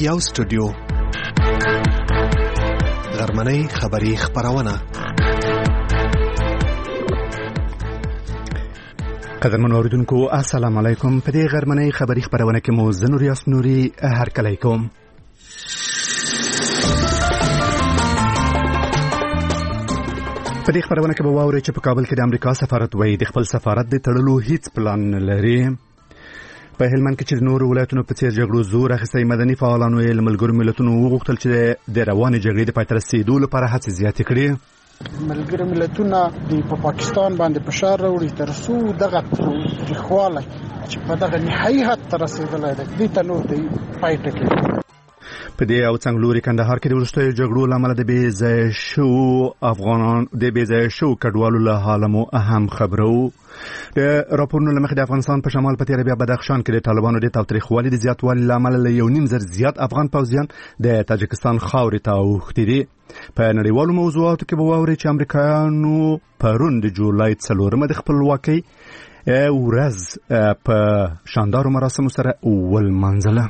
یو سټوډیو غرمنۍ خبری خبرونه. قدرمن اوریدونکو السلام علیکم. په دې غرمنۍ خبری خبرونه کې مو زنور یاس نوري هرکلی کوم. په دې خبرونه کې به واورئ چې په کابل کې د امریکا سفارت وایي د خپل سفارت د تړلو هیڅ پلان نه لري. په هلمند کې چې د نورو ولایتونو په څیر جګړو زور اخیستی مدني فعالانو یې له ملګرو ملتونو وغوښتل چې د روانې جګړې د پای ته رسېدو لپاره هڅې زیاتې کړي. ملګرو ملتونه په پاکستان باندې فشار راوړي تر څو دغه تاریخواله چې په دغه نهایي حد ته رسېدلی دی دې ته نور دی پای ټکی. په دې او څنګلوري کندهار کې د وروستیو جګړو له امله د بې ځایه شوو کډوالو له حاله مو اهم خبرو. د راپورونو له مخې د افغانستان په شمال په تیره بیا بدخشان کې د طالبانو د تاوتریخوالي د زیاتوالي له امله له 1.5 زیات افغان پوځیان د تاجکستان خاورې ته اوښتي دي. په نړیوالو موضوعاتو کې به واورئ چې امریکایانو پرون د جولای 4 د خپلواکۍ ورځ په شاندارو مراسمو سره ولمانځله.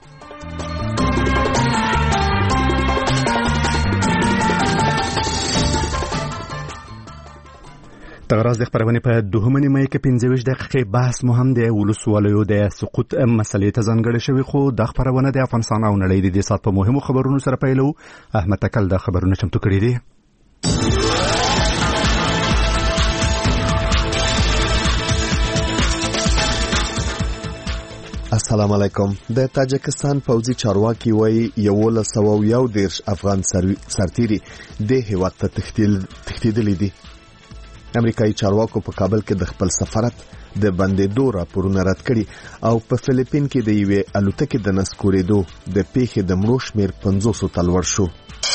دغه راز د خبرونې په 2 مې کې 25 دقیقې بحث مهم دی. ولسوالیو د سقوط مسلې ته ځانګړې شوی خو د خبرونه د افغانستان او نړۍ د دې سات په مهمو خبرونو سره پیلو. احمد تکل د خبرونه چمتو کړی دی. السلام علیکم. د تاجکستان پوځي چارواکي وایي 1111 افغان سرتیري د هیواد ته تښتېدلي دي. امریکایي چارواکو په کابل کې د خپل سفارت د بندېدو راپورونه رد کړي او په فلیپین کې د یوې الوتکې د نسکورېدو د پیښې د مړو شمېر 500 ته لوړ شو.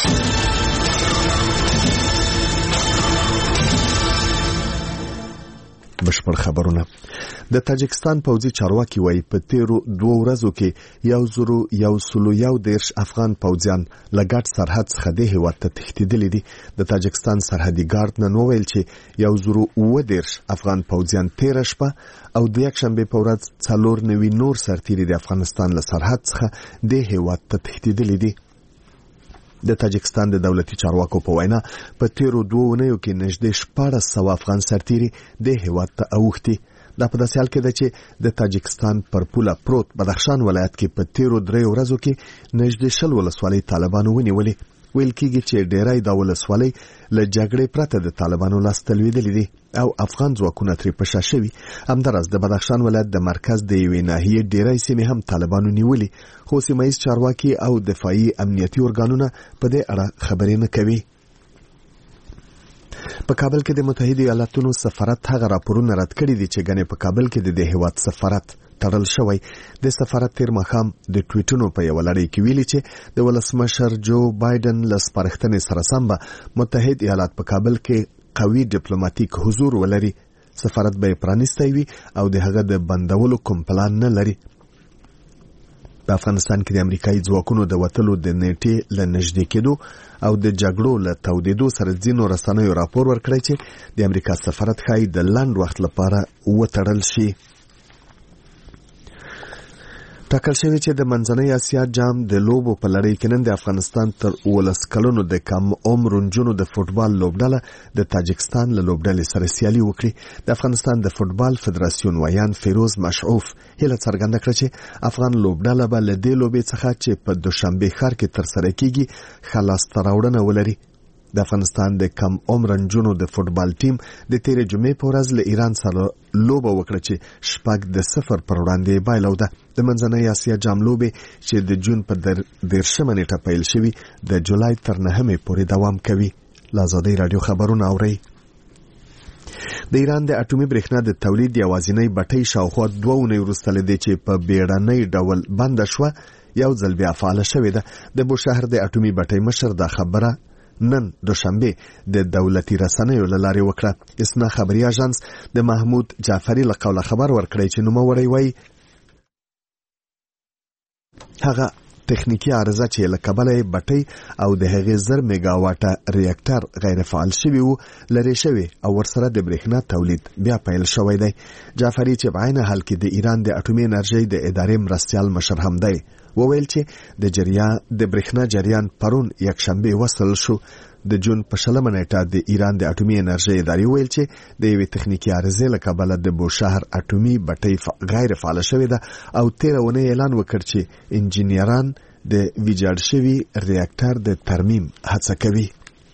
بشپړ خبرونه. د تاجکستان پوځي چارواکي وایي په تیرو 2 ورځو کې 1111 افغان پوځیان له ګډ سرحد څخه د هیواد ته تښتېدلي دي. د تاجکستان سرحدي ګارد نن وویل چې 1019 افغان پوځیان تیره شپه او د یکشنبې په ورځ 4 نور سرتیري د افغانستان له سرحد څخه د هیواد ته تښتېدلي دي. د تاجکستان د دولتي چارواکو په وینا په تیرو 2 اونیو کې نږدې 1400 افغان سرتیري د هیواد ته اوښتي. دا په داسې حال کې ده چې د تاجکستان پر پوله پروت بدخشان ولایت کې په تیرو 3 ورځو کې نږدې 20 ولسوالۍ طالبانو ونیولې. ویل کېږي چې ډیری د ولسوالۍ له جګړې پرته د طالبانو لاس ته لوېدلې دي او افغان ځواکونه ترې په شا شوي. همداراز د بدخشان ولایت د مرکز د یوې ناحیې ډیری سیمې هم طالبانو نیولې خو سیمه‌ییز چارواکي او دفاعي امنیتي ارګانونه په دې اړه خبرې نه کوي. په کابل کې د متحده ایالاتونو سفارت هغه راپورونه رد کړي دي چې ګنې په کابل کې د هیواد سفارت تړل شوی. د سفارت تیر مخام د ټویټونو په یو لړۍ کې ویلي چې د ولسمشر جو بایدن له سپارښتنې سره سم به متحده ایالات په کابل کې قوي ډیپلوماټیک حضور ولري. سفارت به پرانیستی وي او د هغه د بندولو کوم پلان نه لري. په افغانستان کې د امریکایي ځواکونو د وتلو د نیټې له نږدې کېدو او د جګړو له تودېدو سره ځینو رسنیو راپور ورکړی چې د امریکا سفارت ښایي د لنډ وخت لپاره وتړل شي. ټاکل شوی چې د منځنۍ اسیا جام د لوبو په لړۍ کې نن د افغانستان تر 19 کلونو د کم عمر نجونو د فوټبال لوبډله د تاجکستان له لوبډلې سره سیالي وکړي. د افغانستان د فوټبال فدراسیون ویان فیروز مشعوف هیله څرګنده کړه چې افغان لوبډله به له دې لوبې څخه چې په دوشنبه ښار کې ترسره کیږي خلاصته راوړنه ولري. د افغانستان د کم عمر نجونو د فوټبال ټیم د تیرې جمعې په ورځ له ایران سره لوبه وکړه چې 6-0 پر وړاندې بایلوده. د منځنۍ اسیا جام لوبې چې د جون په 13 نیټه پیل شوي د جولای تر 9 پورې دوام کوي. له ازادۍ راډیو خبرونه اورئ. د ایران د اټومي برېښنا د تولید یوازینۍ بټۍ شاوخوا 2 اونۍ وروسته له دې چې په بیړنۍ ډول بنده شوه یو ځل بیا فعاله شوې ده. د بوشهر د اټومي بټۍ مشر دا خبره نن دوشنبه د دولتي رسنیو له لارې وکړه. اسنا خبري اژانس د محمود جعفری له قوله خبر ورکړی چې نوموړی وایي هغه تخنیکی عارضه چې له کبله بټۍ او د هغې 1000 میگاواټه ریاکټر غیر فعال شوی وو لري شوی او ورسره د برېښنا تولید بیا پیل شوی دی. جعفری چې په عین حال کې د ایران د اټومي انرژي د ادارې مرستیال مشر هم دی وویل چې د برېښنا جریان پرون یکشنبه وصل شو. د جون په 20 نیټه د ایران د اټومي انرژي ادارې ویل چې د یوې تخنیکی عارضې له کبله د بوشهر اټومي بټۍ غیر فعال شوې ده او 13 ونې اعلان وکړ چې انجینران د ویجاړ شوي ریاکټر د ترمیم هڅه کوي.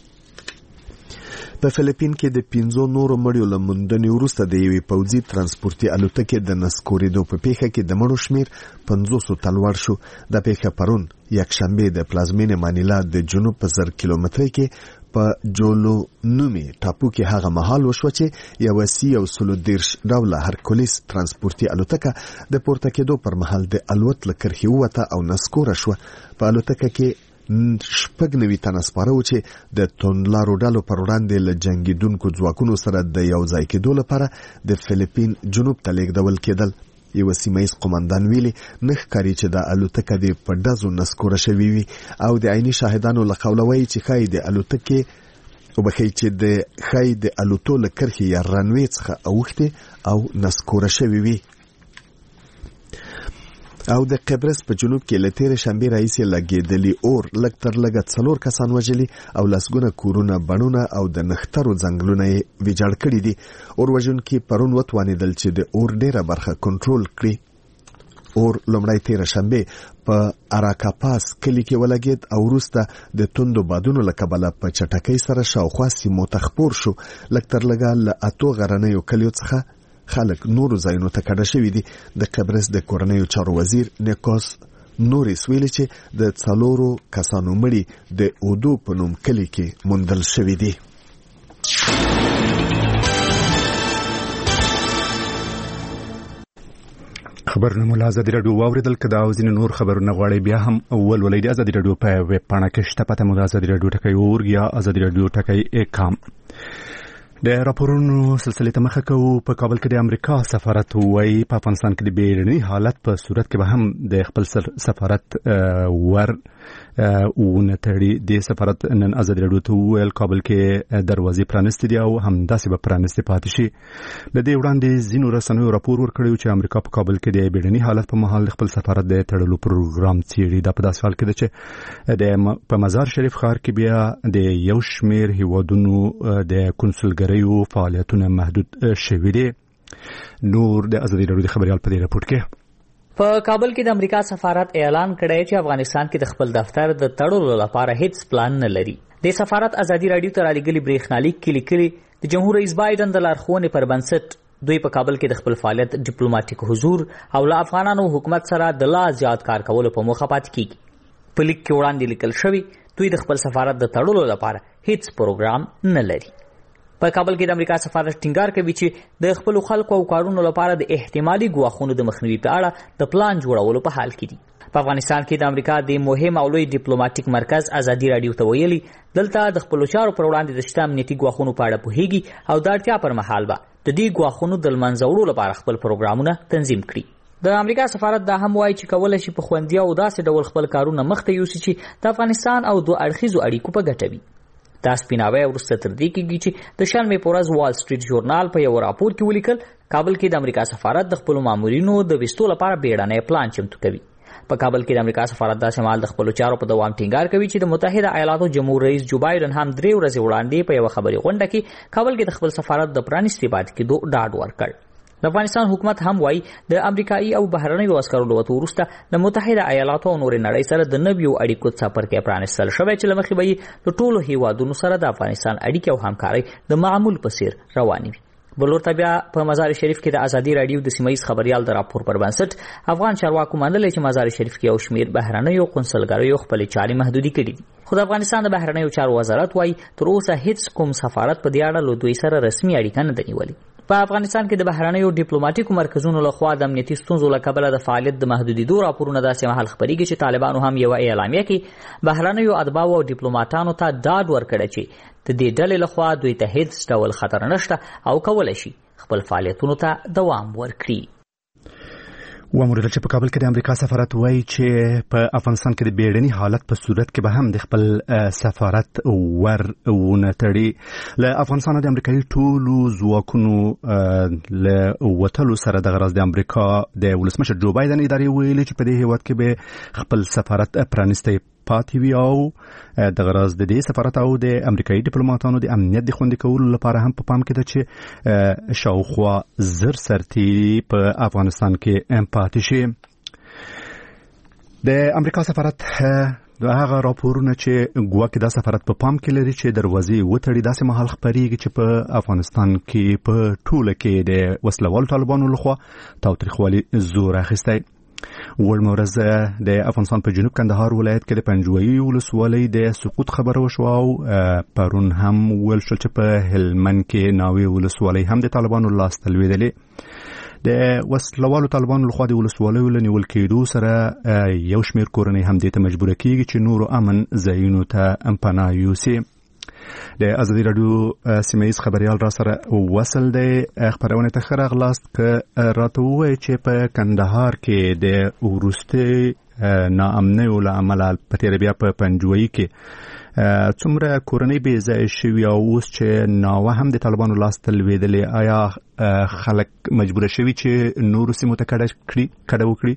په فلیپین کې د 15 نورو مړیو له موندنې وروسته د یوې پوځي ترانسپورتي الوتکې د نسکورېدو په پیښه کې د مړو شمیر 500 ته لوړ شو. د پیښه پرون یکشنبه د پلازمینې مانیلا د جنوب په 1000 کیلومترۍ کې په جولو نومي ټاپو کې هغه مهال وشو چې یو C-130 ډوله هرکولیس ترانسپورتي الوتکه د پورته کېدو پر مهال د الوت له کرښې ووته او نسکوره شوه. په الوتکه کې 90 تنه سپاره و چې د تونلارو ډلو پر وړاندې له جنگیدونکو ځواکونو سره د یو ځای کېدو لپاره د فلیپین جنوب ته لیږدول کېدل. یو سیمایي قومندان ویلي نه ښکاري چې د الوتکه د په ډزو نسکوره شوې وي او د عیني شاهدانو له قوله وایي چې ښایي د الوتکې د الوتو له کرښې یا رنوې څخه اوښتې او نسکوره شوې وي. او د قبرس په جنوب کې له تېرې شنبې راهیسې لګېدلي اور لږ تر لږه 4 کسان وژلي او لسګونه کورونه بڼونه او د نښترو ځنګلونه یې ویجاړ کړي دي. اور وژونکي پرون وتوانېدل چې د اور ډېره برخه کنټرول کړي. اور لومړی تېره شنبې په اراکاپاس کلي کې ولګېد او وروسته د توندو بادونو له کبله په چټکۍ سره شاوخوا سیمو ته خپور شو. لږ تر لږه له 8 غرنیو کلیو څخه خلک نورو ځایونو ته کډه شوي دي. د قبرس د کورنیو چارو وزیر نیکوس نوریس ویلي چې د 4 کسانو مړي د اودو په نوم کلي کې موندل شوي دي. خبرونه مو له ازادي راډیو واوریدل. که دا او ځینې نور خبرونه غواړئ بیا هم ولولئ د ازادي راډیو په ویب پاڼه کې شته. پته مو د ازادي راډیو .org یا ازادي راډیو .com. د راپورونو سلسله ته مخه کوو. په کابل کې د امریکا سفارت وایي په افغانستان کې د بیړني حالت په صورت کې به هم د خپل سفارت ونتړي. د سفارت نن ازادي راډیو ته ویل کابل کې دروازې پرانستې دي او همداسې به پرانستې پاتې شي. د دې وړاندې ځینو رسنیو راپور ورکړی چې امریکا په کابل کې د بیړني حالت په مهال خپل سفارت د تړلو پروګرام څیړي. دا په داسې حال کې ده چې په مزار شریف ښار کې بیا د یو شمېر هیوادونو د کنسولګریو فعالیتونه محدود شوي دي. نور د ازادي راډیو د خبريال په دې راپور کې په کابل کې د امریکا سفارت اعلان کړی چې افغانستان کې د خپل دفتر د تړلو لپاره هیڅ پلان نه لري. د سفارت ازادي راډیو ته رالیږلي بریښنالیک کې لیکلي د جمهور رئیس بایدن د لارښوونې پر بنسټ دوی په کابل کې د خپل فعالیت ډیپلوماټیک حضور او له افغانانو حکومت سره د لا زیات کار کولو په موخه پاتې کیږي. په لیک کې وړاندې لیکل شوی دوی د خپل سفارت د تړلو لپاره هیڅ پروګرام نه لري. په کابل کې د امریکا سفارت ټینګار کوي چې د خپل خلکو او کارونو لپاره د احتمالي ګواښونو د مخنیوي په اړه د پلان جوړولو په حال کې دي. په افغانستان کې د امریکا د مهم او لوی ډیپلوماټیک مرکز ازادي راډیو ته ویلي دلته د خپل چارو پر وړاندې د شته امنیتي ګواښونو په اړه پوهیږي او د اړتیا پر مهال به د دې ګواښونو د له منځه وړلو لپاره خپل پروګرامونه تنظیم کړي. د امریکا سفارت دا هم وایي چې کولای شي په خوندي او داسې ډول خپل کارونه مخته یوسي چې د افغانستان او دوه اړخیزو اړیکو په ګټه وي. دا سپیناوی وروسته تر دې کېږي چې د شنبې په ورځ وال سټریټ ژورنال په یو راپور کې ولیکل کابل کې د امریکا سفارت د خپلو مامورینو د ویستو لپاره بیړنی پلان چمتو کوي. په کابل کې د امریکا سفارت داسې مهال د خپلو چارو په دوام ټینګار کوي چې د متحده ایالاتو جمهور رئیس جو بایدن هم 3 ورځې وړاندې په یو خبري غونډه کې کابل کې د خپل سفارت د پرانیستي پاتې کېدو ډاډ ورکړ. د افغانستان حکومت هم وایي د امریکایي او بهرنیو عسکرو له وتو وروسته د متحده ایالاتو او نورې نړۍ سره د نویو اړیکو څپرکی پرانیستل شوی چې له مخې به یې د ټولو هیوادونو سره د افغانستان اړیکې او همکارۍ د معمول په څیر روانې وي. بلور ته بیا په مزار شریف کې د ازادي راډیو د سیمایي خبريال د راپور پر بنسټ افغان چارواکو منلې چې مزار شریف کې یو شمېر بهرنیو قونسلګریو خپل چارې محدودي کړې دي. خو د افغانستان د بهرنیو چارو وزارت وایي تر اوسه هیڅ کوم سفارت په دې اړه له دوی سره رسمي اړیکه نه ده نیولې. په افغانستان کې د بهرنیو ډیپلوماټیکو مرکزونو لخوا د امنیتي ستونزو له کبله د فعالیت د محدودیدو راپورونه داسې مهال خپرېږي چې طالبانو هم یو اعلامیه کې بهرنیو اتباعو او ډیپلوماټانو ته ډاډ ورکړی چې د دې ډلې لخوا دوی ته هیڅ ډول خطر نشته او کولی شي خپل فعالیتونو ته دوام ورکړي. وموریدل چې په کابل کې د امریکا سفارت وایي چې په افغانستان کې د بیړني حالت په صورت کې به هم د خپل سفارت ونه تړي. له افغانستان د امریکایي ټولو ځواکونو له وتلو سره د غرض د امریکا د ولسمشر جو بایدن ادارې ویلي چې په دې هیواد کې به خپل سفارت پرانیستی پاتې وي او د غرض د دې سفارت او د امریکایي ډیپلوماټانو د امنیت د خوندي کولو لپاره هم په پام کې ده چې شاوخوا زر سرتیري په افغانستان کې پاتې شي. د امریکا سفارت د هغه راپورونه چې ګواکې دا سفارت په پام کې لري چې دروازې وتړي داسې مهال خبرېږي چې په افغانستان کې په ټوله کې د وسلوالو طالبانو لخوا تاوتریخوالي زور اخیستی. وړمه ورځ د افغانستان په جنوب کندهار ولایت کې د پنجوایي ولسوالۍ د سقوط خبره وشوه او پرون هم ویل شول چې په هلمند کې ناوې ولسوالۍ هم د طالبانو لاسته لوېدلې. د وسلوالو طالبانو لخوا د ولسوالیو له نیول کېدو سره یو شمېر کورنۍ هم دې ته مجبوره کېږي چې نورو امن ځایونو ته پناه یوسي. د ازادي راډیو سیمه‌ییز خبريال را سره وصل دی. خبرونه ته ښه راغلاست که راته ووایي چې په کندهار کې د وروستي ناامنیو له امله په تېره بیا په پنجوایي کې څومره کورنۍ بې ځایه شوي او اوس چې ناوه هم د طالبانو لاسته لوېدلې، آیا خلک مجبوره شوي چې نورو سیمو ته کډه وکړي؟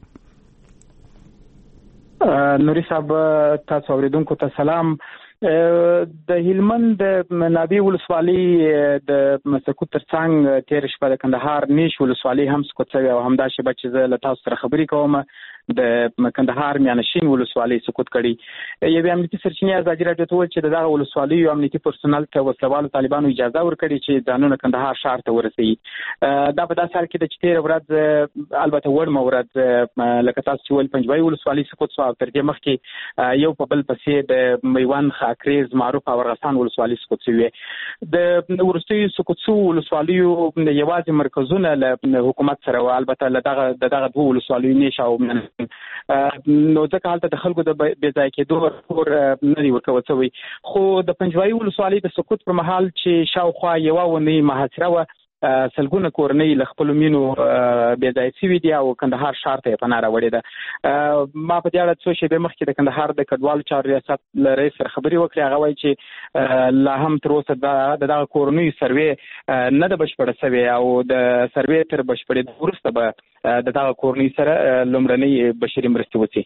نوري صاحب، تاسو اوریدونکو ته سلام. د هلمند د ناوې ولسوالۍ د سقوط ترڅنګ تېره شپه د کندهار نیش ولسوالۍ هم سقوط شوې او همدا شیبه چې زه له تاسو سره خبرې کوم د کندهار میانشین ولسوالۍ سقوط کړي. یوې امنیتي سرچینې ازادي راډیو ته وویل چې د دغه ولسوالیو امنیتي پرسونل ته وسلوالو طالبانو اجازه ورکړې چې ځانونه کندهار ښار ته ورسوي. دا په داسې حال کې ده چې تېره ورځ، البته وړمه ورځ، لکه تاسو چې ویل پنجوایي ولسوالۍ سقوط شوه او تر دې مخکې یو په بل پسې د میوند، خاکریز، معروف او ارغستان ولسوالۍ سقوط شوې. د وروستیو سقوط شوو ولسوالیو یوازې مرکزونه له حکومت سره و، البته له دغه دوه ولسوالیو نیش او نو ځکه هلته د خلکو د بې ځای کېدو راپور نه دی ورکول شوی. خو د پنجوایي ولسوالۍ د سقوط پر مهال چې شاوخوا یوه اونۍ محاصره وه، سلګونه کورنۍ له خپلو مینو بې ځای شوي دي او کندهار ښار ته یې پناه راوړې ده. ما په دې اړه څو شېبې مخکې د کندهار د کډوالو چارو ریاست له رئیس سره خبرې وکړې. هغه وایي چې لا هم تر اوسه د دغه کورنیو سروې نه ده بشپړه شوې او د سروې تر بشپړېدو وروسته به د دغه کورنیو سره لومړنۍ بشري مرستې وشي.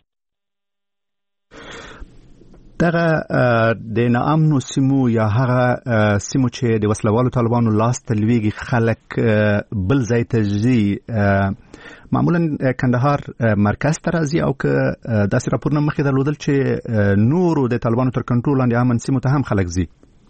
دغه د ناامنو سیمو یا هغه سیمو چې د وسلوالو طالبانو لاسته لویږي خلک بل ځای ته ځي، معمولا کندهار مرکز ته راځي او که داسې راپورونه مخکې درلودل چې نورو د طالبانو تر کنټرول لاندې امن سیمو ته هم خلک ځي.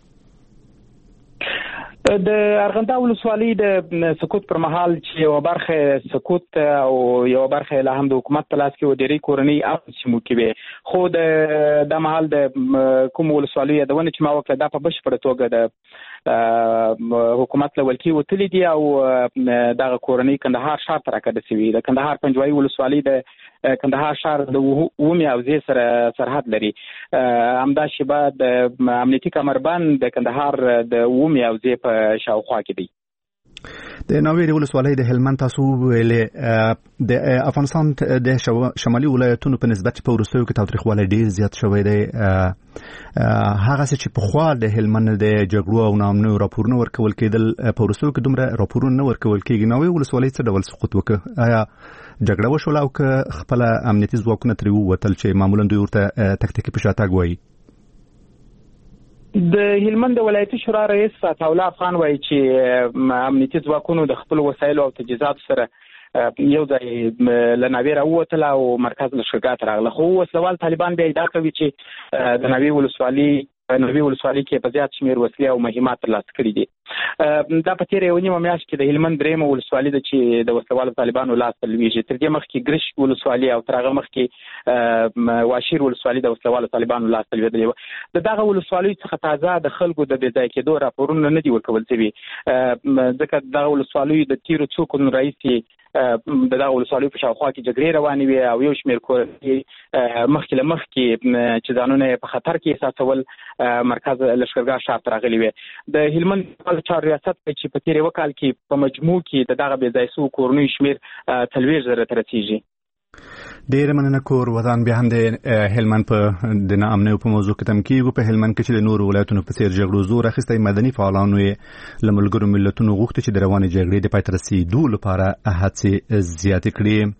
د ارغنداب ولسوالۍ د سقوط پر مهال چې یوه برخه سقوط او یوه برخه لا هم د حکومت په لاس کې و، ډېرې کورنۍ امن سیمو کې وې. خو د مهال د کوم ولسوالۍ یادونه چې ما وکړه دا په بشپړه توګه د حکومت له ولکې وتلي دي او دغه کورنۍ کندهار ښار ته راکډه شوي. د کندهار پنجوایي ولسوالۍ د کندهار ښار د اومې حوزې سره سرحد لري. همدا شیبه د امنیتي کمربند د کندهار د اومې حوزې په شاوخوا کې دی. د ناوې ولسوالۍ د هلمند تاسو ویلې د افغانستان د شمالي ولایتونو په نسبت په وروستیو کې تاوتریخوالی ډېر زیات شوی دی. هغه څه چې پخوا د هلمند د جګړو او ناامنیو راپورونه ورکول کېدل، په وروستیو کې دومره راپورونه نه ورکول کېږي. ناوې ولسوالۍ څه ډول سقوط وکړه؟ آیا جګړه وشوله او که خپله امنیتي ځواکونه ترې ووتل چې معمولا دوی ورته تکتیکي په شاتګ وایي؟ د هلمند د ولایتي شورا رئیس عطاالله افغان وایي چې امنیتي ځواکونو د خپلو وسایلو او تجهیزاتو سره یو ځای له ناوې راووتله او مرکز لښکرګاه ته راغله. خو وسلوال طالبان بیا ادعا کوي چې د ناوې ولسوالۍ کې په زیات شمېر وسلې او مهمات ترلاسه کړي دي. دا په تېره یوه نیمه میاشت کې د هلمند درېیمه ولسوالي ده چې د وسلوالو طالبانو لاسته لویږي. تر دې مخکې ګرش ولسوالي او تر هغه مخکې واشیر ولسوالي د وسلوالو طالبانو لاسته لوېدلې وه. د دغه ولسوالیو څخه تازه د خلکو د بې ځای کېدو راپورونه نه دي ورکول شوي، ځکه دغه ولسوالیو د تېرو څو کلونو راهیسې د دغه ولسوالیو په شاوخوا کې جګړې روانې وې او یو شمېر کورنۍ مخکې له مخکې چې ځانونه یې په خطر کې احساسول مرکز لښکرګاه ښار ته راغلي وې. د هلمند کډوالو چارو ریاست چې په تیر وکال کې په مجموع کې دغه بې ځای شوو کورنیو شمیر 40,000 ته رسیږي. ډیر مننه. کور ودان بیا هم د هلمند په د ناامنۍ په موضوع کې تم کیږي. په هلمند کې چې د نورو ولایتونو په څیر جګړو زور اخیستی، مدني فعالانو یې له ملګرو ملتونو غوښتي چې د روانې جګړې د پای ته رسیدو لپاره هڅې زیاتې کړي.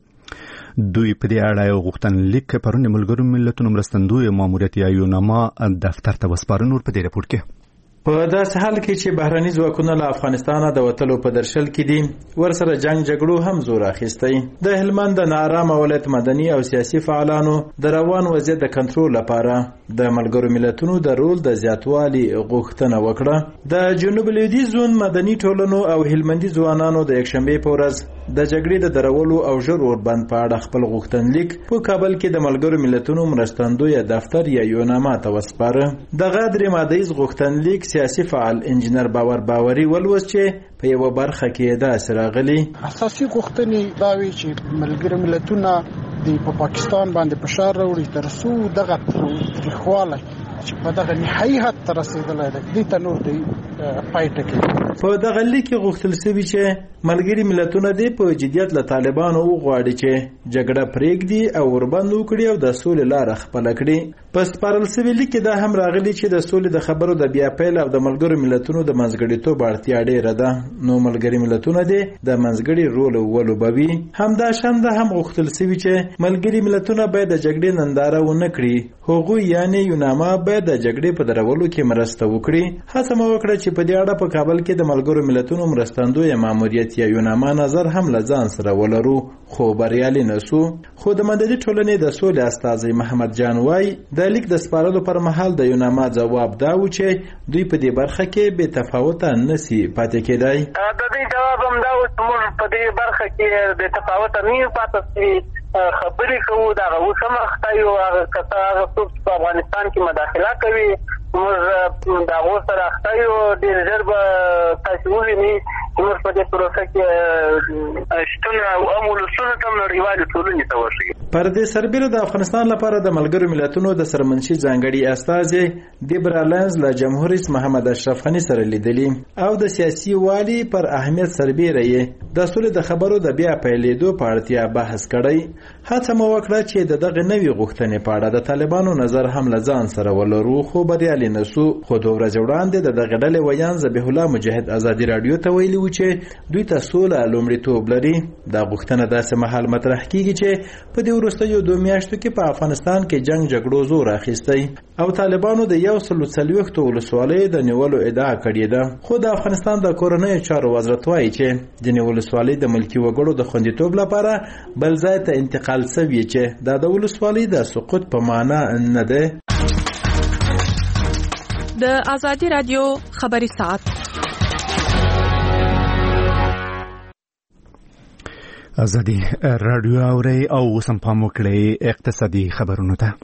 دوی په دې اړه یو غوښتنلیک پرون ملګرو ملتونو مرستندوی ماموریت یا یوناما دفتر ته وسپاره. نور په دې رپورټ کې په داسې حال کې چې بهرني ځواکونه له افغانستانه د وتلو په درشل کې دي، ورسره جنگ جګړو هم زور اخیستی. د هلمند د ناارامه ولایت مدني او سیاسي فعالانو د روان وضعیت د کنټرول لپاره د ملګرو ملتونو د رول د زیاتوالي غوښتنه وکړه. د جنوب لویدیځ زون مدني ټولنو او هلمندي ځوانانو د یکشنبې په ورځ د جګړې د درولو او ژر اوربند په اړه خپل غوښتنلیک په کابل کې د ملګرو ملتونو مرستندوی دفتر یا یوناما ته وسپاره. دغه درې مادهیز غوښتنلیک سیاسي فعال انجینر باوري ولوس چې په یو برخه کې داسې راغلي. اساسي غوښتنې دا وی چې ملګرو ملتونو په پاکستان باندې فشار راوړي تر څو دغه تاریخواله چې په دغه نهایي حد ته رسیدلی دی دې ته نور دی پای ټکی. په دغه لیک کې غوښتل شوي چې ملګري ملتونه دې په جدیت له طالبانو وغواړي چې جګړه پرېږدي او وربند وکړي او د سولې لاره خپله کړي. په سپارل شوي لیک کې دا هم راغلي چې د سولې د خبرو د بیا پیل او د ملګرو ملتونو د منځګړیتوب اړتیا ډېره ده، نو ملګري ملتونه دې د منځګړي رول ولوبوي. همداشانده هم غوښتل شوي چې ملګري ملتونه باید د جګړې ننداره ونه کړي، هغوی یعنې یوناما باید د جګړې په درولو کې مرسته وکړي. هڅه مو وکړه چې په دې اړه په کابل کې د ملګرو ملتونو مرستندوی ماموریت یا یوناما نظر هم له ځان سره ولرو، خو بریالي نسو. خو د مدني ټولنې د سولې استازی محمد جان وای د لیک د سپارلو پر مهال د یوناما ځواب دا و چې دوی په دې برخه کې بې تفاوته نسی پاتې کېدای. د دې جواب هم دا و چې موږ په دې برخه کې بې تفاوته نه پاتې خبرې کوو. دا اوس هم اخته یو هغه څوک په افغانستان کې مداخله کوي موږ دا اوس سره اخته یو. ډېر ژر به تاسو ووینئ چې موږ په دې پروسه کې شتون او ولسونه ته نړیوالې ټولنې ته ورشي. پر دې سربېره د افغانستان لپاره د ملګرو ملتونو د سرمنشي ځانګړي استازی دیبرالنز له جمهور رئیس محمد اشرف غني سره لیدلي او د سیاسي والي پر اهمیت سربېره یې د سولې د خبرو د بیا پیلېدو په اړتیا بحث کړی. هڅه مو وکړه چې دغه نوې غوښتنې په اړه د طالبانو نظر هم له ځان سره ولرو، خو بریالي نسو. خو 2 ورځې وړاندې د دغه ډلې ویان ذبیح الله مجاهد ازادي رادیو ته ویلي و چې دوی ته سوله لومړیتوب لري. دا غوښتنه داسې مهال مطرح کیږي چې په دې وروستیو 2 میاشتو کې په افغانستان کې جنگ جګړو زور اخیستی او طالبانو د 140 ولسوالیو د نیولو ادعا کړې ده. خو د افغانستان د کورنیو چارو وزارت وایي چې د نیولو ولسوالۍ د ملکي وګړو د خوندیتوب لپاره بل ځای ته انتقال شوی چې دا د ولسوالۍ د سقوط په معنا نه ده. د ازادي رادیو خبري ساعت ازادي رادیو اوري او سم پام وکړئ اقتصادي خبرونو ته.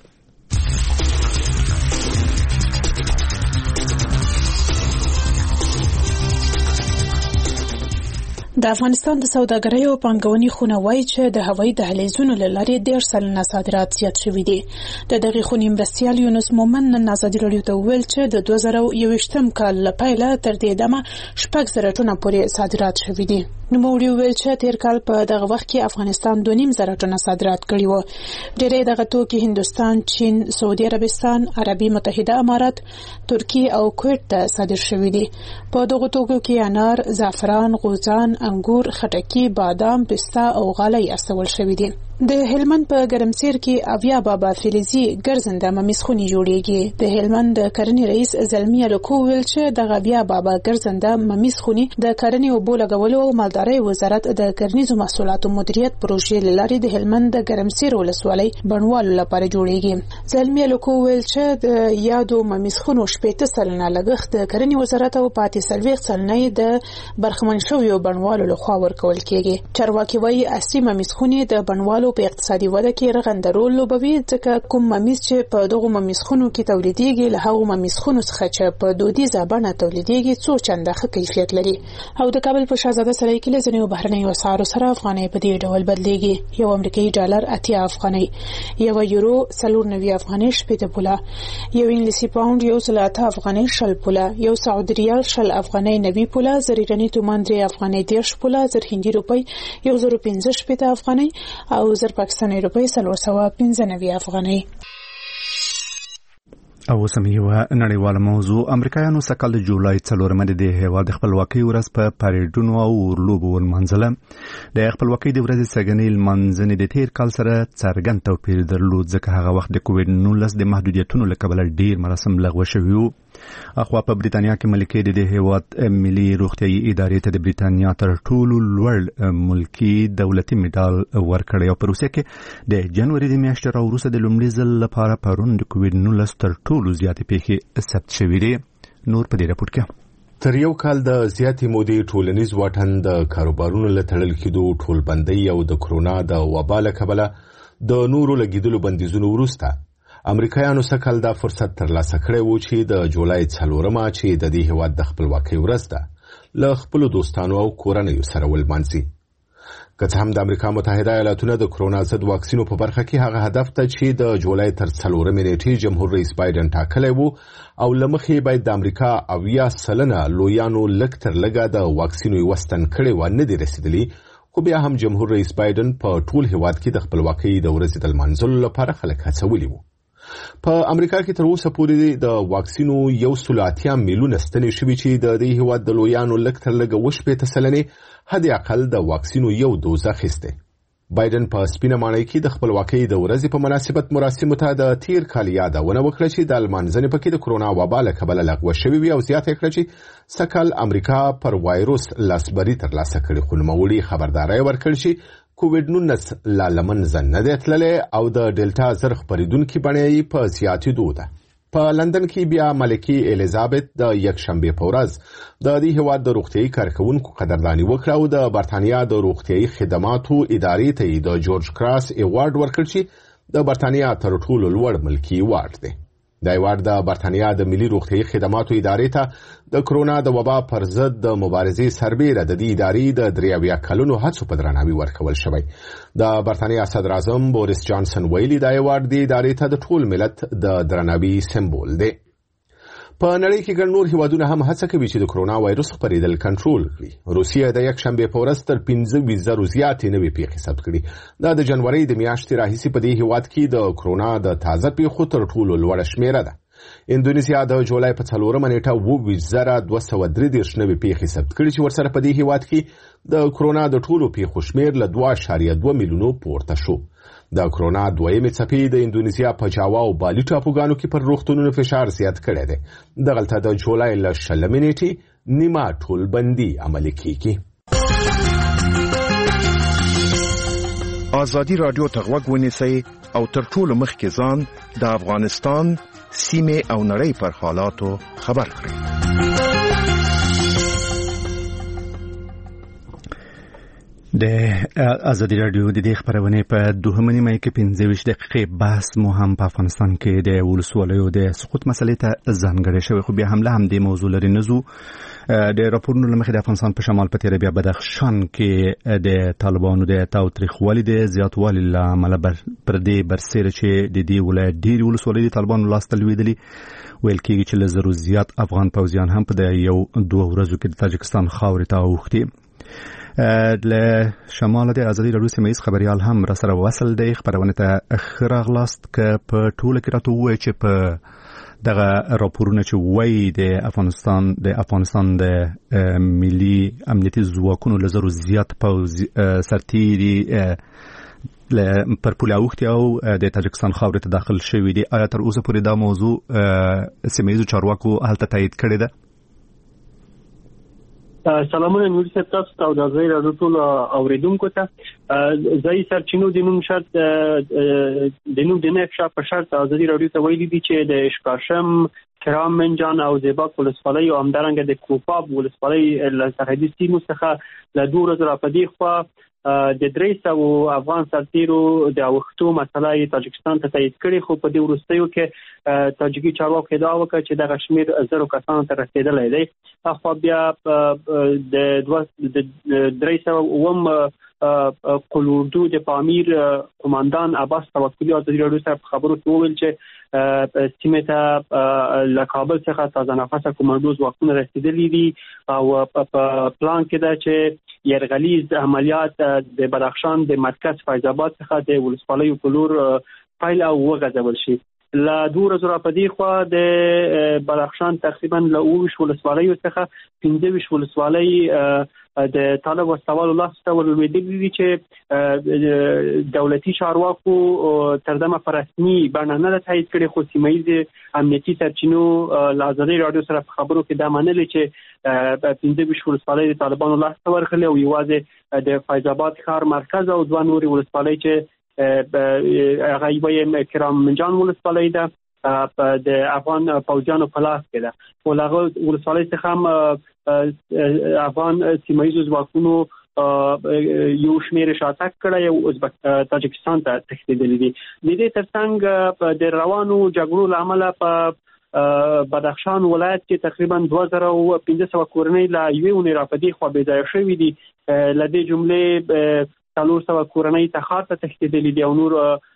د افغانستان د سوداګرۍ او پانګونې خونه وایي چې د هوایي دهلیزونو له لارې 1.5 صادرات زیات شوي دي. د دغې خونې مرستیال یونس مومن نن ازادي رادیو ته وویل چې د 2021 کال له پیله تر دې دمه 6 ټنه پورې صادرات شوي دي. نوموړي وویل چې تیر کال په دغه وخت کې افغانستان 2.5 ټنه صادرات کړي وو. ډېری دغه توکي هندوستان، چین، سعودي عربستان، عربي متحده امارات، ترکیه او کویت ته صادر شوي دي. په دغه توکو کې انار، زعفران، غوزان، انګور، خټکی، بادام، پسته او غالۍ استول شوي دي. د هلمند په ګرمسیر کې اویا بابا فلزي ګرځنده ممیز خونې جوړیږي. د هلمند د کرنې رئیس زلمی الکو ویل چې د اویا بابا ګرځنده ممیز خونې د کرنې او اوبو لګولو او مالدارۍ وزارت د کرنیزو محصولاتو مدیریت پروژې له لارې د هلمند د ګرمسیر ولسوالۍ بڼوالو لپاره جوړیږي. زلمی الکو ویل چې د یادو ممیز خونو 80 سلنه لګښت د کرنې وزارت او 40 سلنه د برخمن شویو بڼوالو لخوا ورکول کیږي. چارواکي وايي اصلي ممیز خونې د بڼوالو هیوادو په اقتصادي وده کې رغنده رول لوبوي ځکه کوم ممیز چې په دغه ممیزخونو کې تولیدېږي له هغو ممیزخونو څخه چې په دودیزه بڼه تولیدېږي څو چنده ښه کیفیت لري. او د کابل په شاهزاده سرای کې له ځینو بهرنیو اسعارو سره افغانۍ په دې ډول بدلېږي. یو امریکایي ډالر 80 افغانۍ، یو یورو 94 افغانۍ 80 پوله، یو انګلیسي پاوند 108 افغانۍ 60 پوله، یو سعودي ریال 60 افغانۍ 90 پوله، زر ایراني تومان 3 افغانۍ 30 پوله، زر هندي روپۍ 1015 افغانۍ او زر پاکستاني روپۍ 495 افغانۍ. او سميوه نړیواله موضوع امریکایانو سکهال د جولای 4 د هیواد خپلواکۍ ورځ په پاریډونو او لوبو ونمانځله. د خپلواکۍ د ورځې څنګهنۍ لمانځنې د تیر کال سره څرګند توپیر درلود ځکه هغه وخت د کووډ 19 د محدودیتونو له کبله ډیر مراسم لغوه شوي وو. اخوا په بریتانیا کې ملکې د هیواد ملي روغتیايي ادارې ته د بریتانیا تر ټولو لوړ ملکی دولتي میډال ورکړی او په روسیه کې د جنوري د میاشتې راوروسته د لومړي ځل لپاره پرون د کووډ 19 تر ټولو زیاتې پیښې ثبت شوې دي. نور په دې راپور کې تر یو کال د زیاتې مودې ټولنیز واټن د کاروبارونو له تړل کېدو ټولبندۍ او د کرونا د وبا له کبله د نورو لګیدلو بندیزونو وروسته امریکایانو سکهال دا فرصت ترلاسه کړی و چې د جولای 4 چې د دې هیواد د خپلواکۍ ورځ ده له خپلو دوستانو او کورنیو سره ولمانځي. که څه هم د امریکا متحده ایالاتونو د کرونا ضد واکسینو په برخه کې هغه هدف ته چې د جولای تر 4 نیټې جمهور رئیس بایدن ټاکلی وو او لمخې باید د امریکا 80% لویانو لږ تر لږه د واکسینو وستن کړي و نه دي رسیدلي، خو بیا هم جمهور رئیس بایدن په ټول هیواد کې د خپلواکۍ د ورځې د لمانځلو لپاره خلک هڅولي وو. په امریکا کې تر اوسه پورې د واکسینو 180 میلیونه ستنې شوي چې د دې هیواد د لویانو لږ تر لږه 80 سلنې حد اقل د واکسینو یو دوز اخیسته. بایدن په سپینه ماڼۍ کې د خپلواکۍ د ورځې په مناسبت مراسمو ته د تیر کال یادونه وکړه چې د لمانځنې پکې د کرونا وبا له کبله لغوه شوې وي او زیاته کړه چې سکهال امریکا پر وایروس لاسبري ترلاسه کړي، خو نوموړي خبرداري ورکړه چې کووډ 19 لا لمنځه نه دی تللی او د ډیلټا زر خپریدونکي بڼه یې په زیاتېدو ده. په لندن کې بیا ملکې الیزابت د یکشنبې په ورځ د دې هیواد د روغتیايي کارکوونکو قدرداني وکړه او د برتانیا د روغتیايي خدماتو ادارې ته د جورج کراس ایوارډ ورکړ چې د برتانیا تر ټولو لوړ ملکي ایوارډ دی. دا ایوارډ د برتانیا د ملي روغتیايي خدماتو ادارې ته د کرونا د وبا پر ضد د مبارزې سربېره د دې ادارې د 83 کلونو هڅو په درناوي ورکول شوی. د برتانیا صدر اعظم بوریس جانسن ویلي دا ایوارډ د ادارې ته د ټول ملت د درناوي سمبول دی. په نړۍ کې ګڼ نور هیوادونه هم هڅه کوي چې د کرونا وایروس خپرېدل کنټرول کړي. روسیه د یکشنبې په ورځ تر 15,000 زیاتې نوې پیښې ثبت کړي. دا د جنوري د میاشتې راهیسې په دې هیواد کې د کرونا د تازه پیښو تر ټولو لوړه شمیره ده. اندونیزیا د جولای په 4 نیټه 22,233 نوې پیښې ثبت کړي چې ورسره په دې هیواد کې د کرونا د ټولو پیښو شمیر له 2.2 میلیونو پورته شو. د کرونا دویمې څپې د اندونیزیا په جاوا او بالي ټاپوګانو کې پر روغتونونو فشار زیات کړی دی. دغلته د جولای له 20 نیټې نیمه ټولبندي عملي کیږي. ازادي رادیو ته غوږ ونیسئ او تر ټولو مخکې ځان د افغانستان سیمې او نړۍ پر حالاتو خبر کړئ. د ازادي رادیو د دې خبرونه په 2 مې کې 15 دقیقې بحث مو هم په افغانستان کې د ولسوالیو د سقوط مسلې ته ځانګړی شوی، خو بیا هم له همدې موضوع لري نزو د راپورونو لمخې د افغانستان په شمال په تیر بیا بدخشان کې د طالبانو د تاوتریخوالي د زیاتوالي لامل پر دې برسېره چې د دې ولایت ډېری ولسوالۍ د طالبانو لاس ته لوېدلي. ویل کېږي چې له زرو زیات افغان پوځیان هم په د 1-2 ورځو کې د تاجکستان خاورې ته اوښتي. له شمال د ازادي رادیو سیمه ایز خبريال هم را سره وصل دی. خبرونه ته خراغلاست که په ټوله کې راته وایي چې په دغه راپورونه چې وایي د افغانستان د ملي امنیتي ځواکونو له زرو زیات پوځ سرتیري پر پوله اوښتي او د تاجکستان خاورې ته داخل شوي دي. آیا تر اوسه پورې دا موضوع سیمه ایزو چارواکو هلته تایید کړې ده؟ سلامونه نوري صاحب، تاسو ته او د ازادي رادیو ټول اوریدونکو ته ځای سرچینو د نوم شرط د نوم د نه افشا په شرط ازادي رادیو ته ویلي دي چې د اشکاشم کرام منجان او زیباک ولسوالۍ او همدارنګه د کوپاب ولسوالۍ له سرحدي سیمو څخه له 2 ورځې راپدې خوا د 300 افغان سرتیرو د اوختو مسله تاجکستان ته تایید کړي، خو په دې وروستیو کې تاجیکي چارواکو ادعا وکړه چې دغه شمیر 1000 کسانو ته رسیدلی دی. خو بیا د 300 قلوردو د پامیر قوماندان عباس توکلی ازادي راډیو سره خبرو کې وویل چې سیمه ته له کابل څخه تازه نفسه کوماندوز ځواکونه رسیدلي دي او په پلان کې ده چې یرغلیز عملیات د بدخشان د مرکز فیض آباد څخه د ولسوالیو کلور فایل او وغځول شي. لا 2000 په دی خو د بدخشان تقریبا له 20 ولسوالیو څخه 15 ولسوالۍ د طالب واستوالو لاسته ولوېدلې دي چې دولتي چارواکو تر دمه پر رسمي بڼه نه تایید کړي، خو سیمایي امنیتي سرچینو له ازادي راډیو سره خبرو کې دا منلې چې 15 ولسوالۍ د طالبانو لاسته ورغلې او یوازې د فیض آباد ښار مرکز او 2 نورې ولسوالۍ چې هغه یې کرام منجان ولسوالۍ ده د افغان پوځیانو په لاس کې ده. خو هغه ولسوالۍ څخه هم افغان سیمایي ځواکونو یو شمېر شاتګ کړی او تاجکستان ته تښتېدلي دي. د دې ترڅنګ د روانو جګړو له امله په بدخشان ولایت کې تقریبا 2500 کورنۍ له یوې اونۍ راپدې خوا بې ځایه شوي دي. له دې جملې 400 کورنۍ ته ښار ته تښتېدلي دي او نور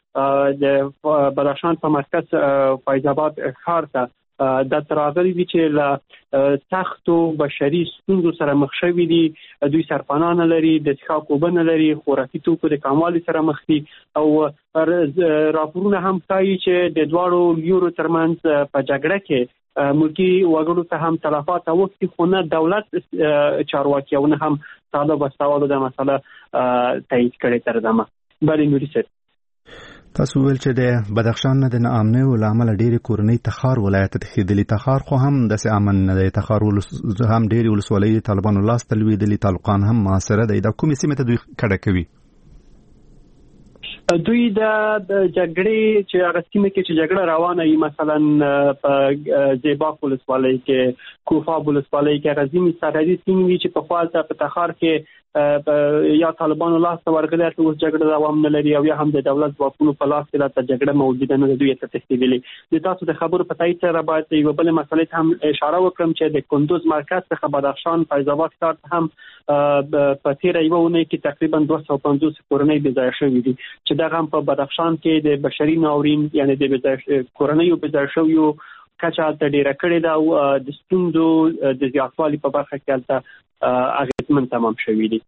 د بدخشان په مرکز فیض آباد ښار ته د تراغلي دي چې له سختو بشري ستونزو سره مخ شوي دي. دوی سرپناه نه لري، د څښاک اوبه نه لري، خوراکي توکو د کموالي سره مخ دي او راپورونه هم ښایي چې د دواړو لیورو ترمنځ په جګړه کې ملکی وګړو ته هم تلفات اوښتي، خو نه دولت چارواکي او نه هم طالب واستوالو د مسله تایید کړي تر دمه. بلې نوري سر تاسو ویل چې د بدخشان نه د ناامنۍ له امله ډېری کورنۍ تخار ولایت ته تښتېدلي. تخار خو هم داسې امن نه دی. تخار هم ډېری ولسوالۍ د طالبانو لاس ته لوېدلي، تعلقان هم محاصره دی. دا کومې سیمې ته دوی کډه کوي؟ دوی د جګړې چې هغه سیمه کې چې جګړه روانه وي، مثلا په زیباک ولسوالۍ کې، کوفه ولسوالۍ کې، غزنی سرحدي سیمې دي چې په خپل په تخار کې یا طالبانو لاس ته ورغلي چې اوس جګړه دوام نه لري او یا هم د دولت ځواکونو په لاس کې د جګړه موجوده نه دوی ته تښتېدلي. د تاسو د خبرو په تایید سره باید یو بل مسلې ته هم اشاره وکړم چې د کندوز مرکز څخه بدخشان فیض آباد ښار ته هم په تیر یو اونۍ کې تقریبا 250 کورنۍ بې ځایه شوي دي چې دغه هم په بدخشان کې د بشري ناورین یعنی د کورنۍ بې ځایه شویو کچه ته ډیره کړې ده او د ستونزو د زیاتوالي په برخه کې هلته اغېزمن تمام شوي دي.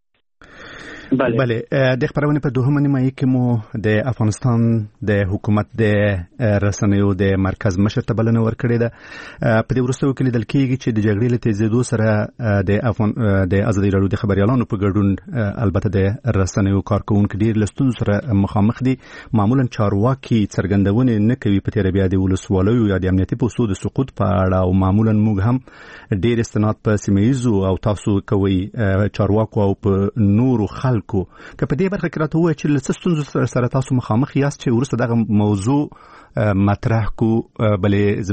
بله د خبرونې په دوهمه نیمایي کې مو د افغانستان د حکومت د رسنیو د مرکز مشر ته بلنه ورکړې ده. په دې وروستیو کې لیدل کېږي چې د جګړې له تیزېدو سره د ازادي راډیو د خبریالانو په ګډون البته د رسنیو کارکوونکي ډېر له ستونزو سره مخامخ دي. معمولا چارواکي څرګندونې نه کوي په تېره بیا د ولسوالیو یا د امنیتي پوستو د سقوط په اړه او معمولا موږ هم ډېر استناد په سیمهییزو او تاسو کوي چارواکو او په نورو خلکو که په دې برخه کې راته ووایي چې له څه ستونزو سره تاسو مخامخ یاست چې وروسته دغه موضوع مطرح کو. بلې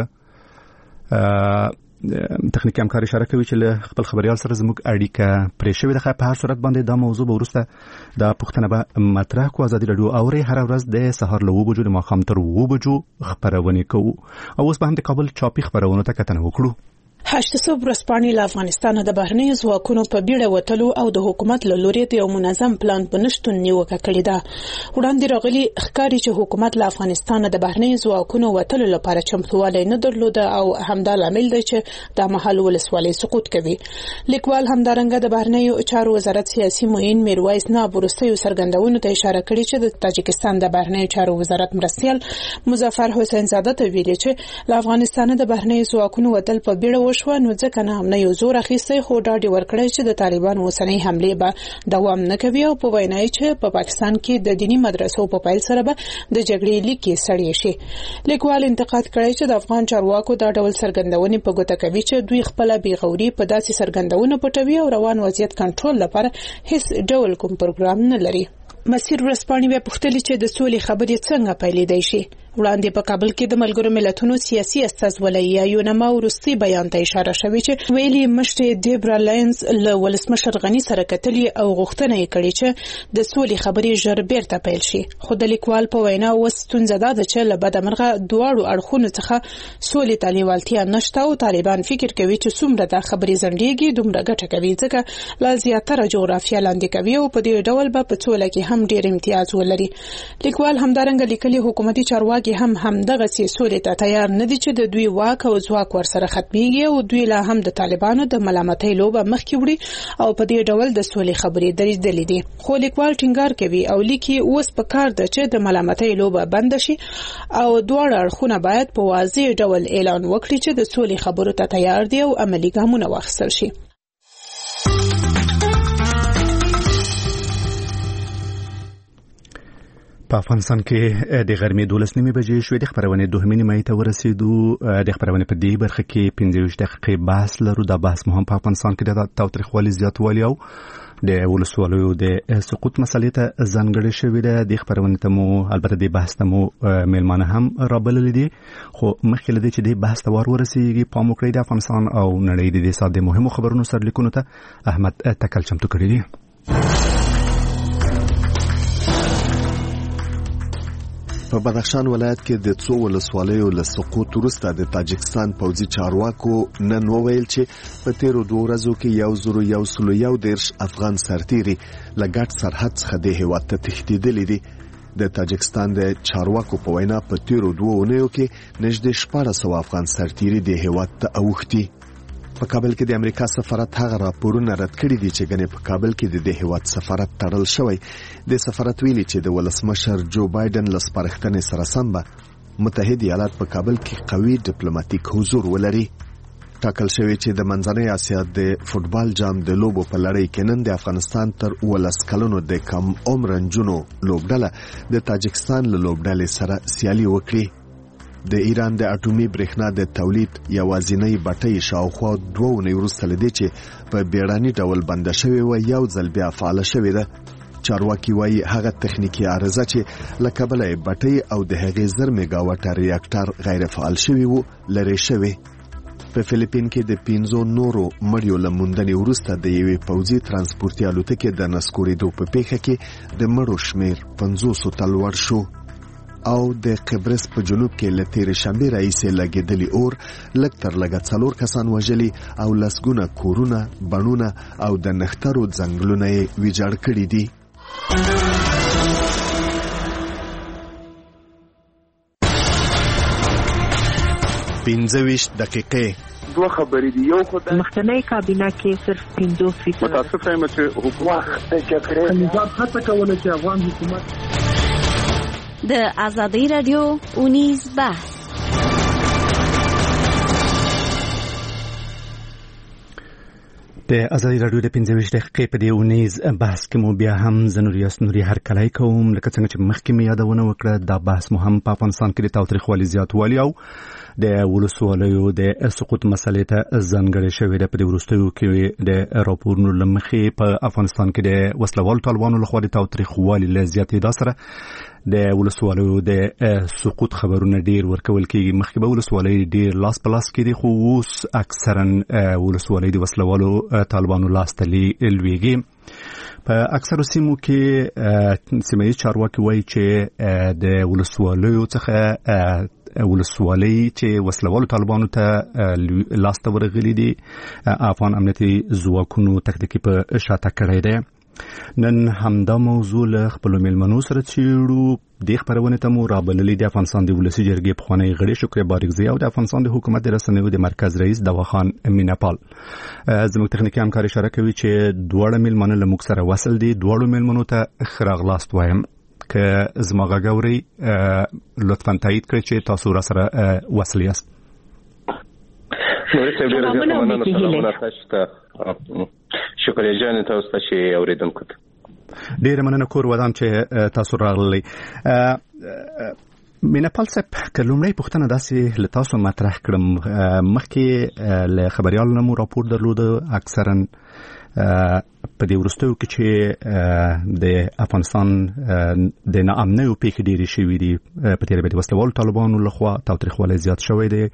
زموږ تخنیکي همکار اشاره کوي چې له خپل خبریال سره زموږ اړیکه پرې شوې ده. په هر صورت باندې دا موضوع به وروسته دا پوښتنه به مطرح کو. ازادي راډیو اوري هر ورځ د سهار له 9 بجو د ماښام تر 9 بجو خبرونه کوو او اوس به هم د کابل چاپي خبرونه ته کتنه وکړو. 800 ورځپاڼې له افغانستان د بهرنیو ځواکونو په بیړه وتلو او د حکومت له لوري د یو منظم پلان په نشتون نیوکه کړې ده. وړاندې راغلي ښکاري چې حکومت له افغانستان د بهرنیو ځواکونو وتلو لپاره چمتووالی نه درلوده او همدا لامل دی چې د محل ولسوالۍ سقوط کوي. لیکوال همدارنګه د بهرنیو چارو وزارت سیاسي معین میرویس ناب وروستیو څرګندونو ته اشاره کړې چې د تاجکستان د بهرنیو چارو وزارت مرستیال مظفر حسین زاده ته ویلي چې له افغانستان د بهرنیو ځواکونو وتل په بیړه شو نو ځکه نه هم نه یو زور اخیستی خو ډاډ ورکړی چې د طالبان اوسنۍ حملې به دوام نه کوي او په وینا چې په پاکستان کې د دینی مدرسو په پیل سره به د جګړې لیکې سړې شي. لیکوال انتقاد کړی چې د افغان چارواکو دا ډول څرګندونې په ګوته کوي چې دوی خپل بیغوري په داسې څرګندونو پټوي او روان وضعیت کنټرول لپاره هیڅ ډول کوم پروګرام نه لري. مسیر ورځپاڼې بیا پوښتلې چې د سولې خبرې څنګه پیلېدای شي. وړاندې په کابل کې د ملګرو ملتونو سیاسي استازولۍ یونما وروستي بیان ته اشاره شوې چې ویلي مشر دیبرا لاینز له ولسمشر غني سره کتلي او غوښتنه یې کړې چې د سولې خبرې ژر بیرته پیل شي. خو د لیکوال په وینا اوس ستونزه ده چې له بده مرغه دواړو اړخونو څخه سولې ته لیوالتیا نشته او طالبان فکر کوي چې څومره د خبرې ځنډېږي دومره ګټه کوي ځکه لا زیاتره جغرافیه لاندې کوي او په دې ډول به په سوله کې هم ډېر امتیاز ولري. لیکوال همدارنګه لیکلي حکومتي چارواکي همدغه سولې ته تیار نه دي چې د دوی واک او ځواک ورسره ختميږي او دوی لا هم د طالبانو د ملامتۍ لوبه مخکې وړي او په دې ډول د سولې خبرې درېدلې دي. خو لیکوال ټینګار کوي او لیکي اوس په کار ده چې د ملامتۍ لوبه بند شي او دواړه اړخونه باید په واضح ډول اعلان وکړي چې د سولې خبرو ته تیار دي او عملي ګامونه واخیستل شي. په افغانستان کې د غرمې 12 بجې شوې د خبرونه 2 نیمه ته ورسېدو. د خبرونه په دې برخه کې 15 دقیقې بحث لرو. د بحث مهم په افغانستان کې د تاوتریخوالي زیاتوالی او د ولسوالیو د سقوط مسلې ته ځانګړې شوې ده. د خبرونه ته مو البته د بحث ته مو میلمانه هم رابلل دي خو مخکې لدی چې د بحث ته ورسېږي پام وکړئ د افغانستان او نړۍ د ساده مهمو خبرونو سرلیکونو ته احمد تکل چمتو کړی دی. په بدخشان ولایت کې د څو ولسوالیو له سقوط وروسته د تاجکستان پوځي چارواکو نن وویل چې په تیرو 2 ورځو کې 1,111 افغان سرتیري له ګډ سرحد څخه د هیواد ته تښتېدلي دي. د تاجکستان د چارواکو په وینا په تیرو 2 اونیو کې نږدې 1400 افغان سرتیري د هیواد ته اوښتي. په کابل کې د امریکا سفارت هغه راپورونه رد کړي دي چې ګنې په کابل کې د هیواد سفارت تړل شوی. د سفارت ویلي چې د ولسمشر جو بایدن له سپارښتنې سره سم به متحد ایالات په کابل کې قوي ډیپلوماټیک حضور ولري. ټاکل شوی چې د منځنۍ اسیا د فوتبال جام د لوبو په لړۍ کې نن د افغانستان تر 19 کلونو د کم عمر نجونو لوبډله د تاجکستان له لوبډلې سره سیالي وکړي. د ایران د اټومي برېښنا د تولید یوازینی بټۍ شاوخوا 2 اونۍ وروسته لدی چې په بیړني ډول بند شوی و یو ځل بیا فعال شوی ده. چارواکي وايي هغه تخنیکی عارضه چې له کبله بټۍ او د هغې 1000 میگاواټ ریاکټر غیر فعال شوی وو لري شوی. په فلیپین کې د 15 نورو مړیو له موندنې وروسته د یوې پوځي ترانسپورتي الوتکې د نسکورېدو په پیښه کې د مړو شمیر 500 ته لوړ شو. او د قبرس په جنوب کې له تیرې شنبې راهیسې لګېدلي اور لږ تر لږه 4 کسان وژلي او لسګونه کورونه، بڼونه او د نښترو ځنګلونه یې ویجاړ کړي دي. پنځه دقیقې 2 خبرې دي. یو خو د مخکنی کابینه کې صرف 50% متاسفه یم چې حکومت د جګړې نظام هڅه کوله چې افغان حکومت د آزادی رادیو اونیز بحث. د آزادی رادیو د 15 دقیقې په دې اونیز بحث کې مو بیا هم زنوري هر کلای کوم لکه څنګه چې مخکې مې یادونه وکړه. دا بحث مو هم په افغانستان کې د تاوتریخوالي زیاتوالی او د ولسوالیو د سقوط مسلې ته ځانګړې شوې ده. په دې وروستیو کې د راپورونو له مخې په افغانستان کې د وسلوالو طالبانو لخوا د تاوتریخوالي له زیاتېدا سره د ولسوالیو د سقوط خبرونه ډیر ورکول کېږي. مخکې به ولسوالۍ ډیر لاس په لاس کې دي خو اوس اکثرا ولسوالۍ د وسلوالو طالبانو لاس ته لویږي. په اکثرو سیمو کې سیمه ییز چارواکي وایي چې د ولسوالیو څخه ولسوالۍ چې وسلوالو طالبانو ته لاس ته ورغلي دي افغان امنیتي ځواکونو تکتیکي په شاته کړی دی. نن همدا موضوع له خپل میلمنو سره چیرو د خبرونه ته مو رابللې د افغانستان د ولسی جرګې پخوانی غړي شکر بارګزی او د افغانستان د حکومت د رسنیو د مرکز رئیس دواخان میناپال. زموږ تخنیکی همکار اشاره کوي چې دوړ میلمنو له موږ سره وصل دي. دوړ میلمنو ته خراغلاست وایم که زما غاوري لطفاً تایید کړئ چې تاسو را سره وصل یاست. شکریہ جان تاسو ته چې اوریدونکو ته ډیره مننه کور ودان چې تاسو راغلی. میناپال صاحب کلمړی پښتنه داسې له تاسو مطرح کړم مخکې له خبريالو مو راپور درلود اکثرا په دې وروستیو کې چې د افغانستان د ناامنیو پیښې ډېرې شوې دي په تېره بیا د وسلوالو طالبانو لخوا تاوتریخوالی زیات شوی دی.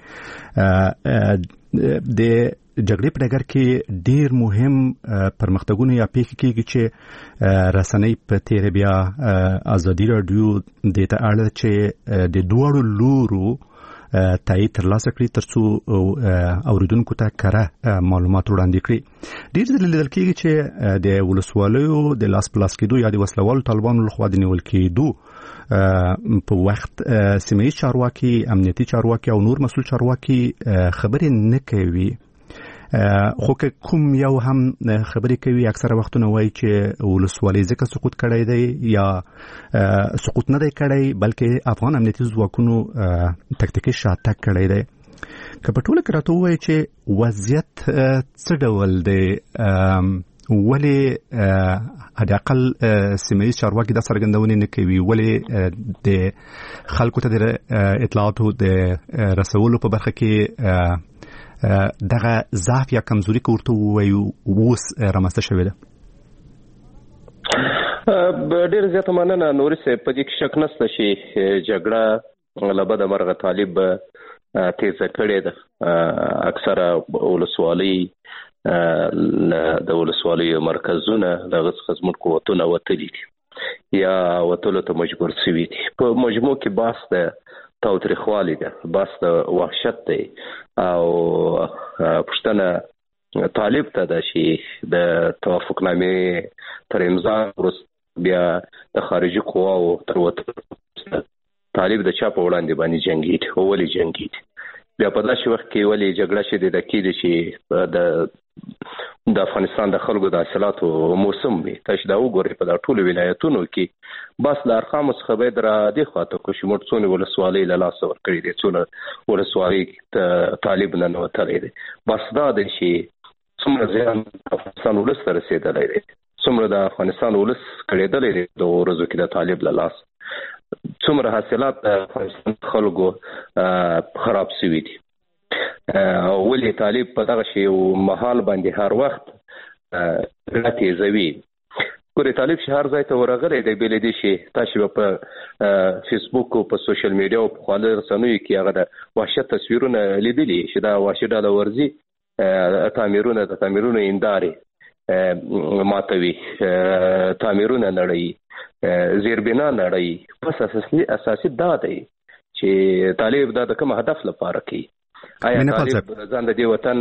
د جګړې په ډګر کې ډېر مهم پرمختګونه یا پیښې کېږي چې رسنۍ په تېره بیا ازادي راډیو دې ته اړ ده چې د دواړو لورو تایید ترلاسه کړي ترڅو اوریدونکو ته کره معلومات وړاندې کړي. ډېر ځله لیدل کېږي چې د ولسوالیو د لاس په لاس کېدو یا د وسلوالو طالبانو لخوا د نیول کېدو په وخت سیمه ییز چارواکي، امنیتي چارواکي او نور مسؤل چارواکي خبرې نه کوي، خو که کوم یو هم خبرې کوي اکثره وختونه وایي چې ولسوالۍ ځکه سقوط کړی دی یا سقوط نه دی کړی بلکې افغان امنیتي ځواکونو تکتیکي شاتګ کړی دی. که په ټوله کې راته ووایي چې وضعیت څه ډول دی، ولې حداقل سیمه ییز چارواکي دا څرګندونې نه کوي، ولې د خلکو ته د اطلاعاتو د رسولو په برخه کې دغه ضعف یا کمزوري که ورته ووایو اوس رامنځته شوې ده؟ ډېر زیاته مننه نوري صاحب. په دې کې شک نشته چې جګړه له بده مرغه طالب تیزه کړې ده. اکثره ولسوالۍ د ولسوالیو مرکزونه دغه څخه زموږ قوتونه وتلي دي یا وتلو ته مجبور شوي دي. په مجموع کې بحث د تاوتریخوالی ده، بحث د وحشت دی او پوښتنه طالب ته ده چې د توافقنامې تر امضا وروسته بیا د خارجي قواو تر وتلو طالب د چا په وړاندې باندې جنګېږي او ولې جنګېږي. بیا په داسې وخت کې ولې جګړه شدیده کېږي چې د افغانستان د خلکو د حاصلاتو موسم وي. تاسو دا وګورئ په دا ټولو ولایتونو کې بس له ارقامو څخه باید را دې خواته کو چې موږ څونه ولسوالۍ له لاسه ورکړي دي، څونه ولسوالۍ طالب نه وتلی دی. بس دا دی چې څومره زیان افغانستان ولس ته رسېدلی دی، څومره د افغانستان ولس کړېدلی دی د ورځو کې د طالب له لاسه، څومره حاصلات د افغانستان خلکو خراب شوي دي. ولې طالب په دغه شی مهال باندې هر وخت تیزوي. ګورې طالب چې هر ځای ته ورغلی دی بېل دې شي تاسو په فیسبوک او په سوشل میډیا او په خواله رسنیو کې هغه د وحشت تصویرونه لیدلي چې دا وحشي ډله ورځي د تعمیرونو هندارې ماتوي، تعمیرونه نړوي، زیربنا نړوي. بس اساسي دا دی چې طالب دا د کوم هدف لپاره کوي. آیا طالب ځان د دې وطن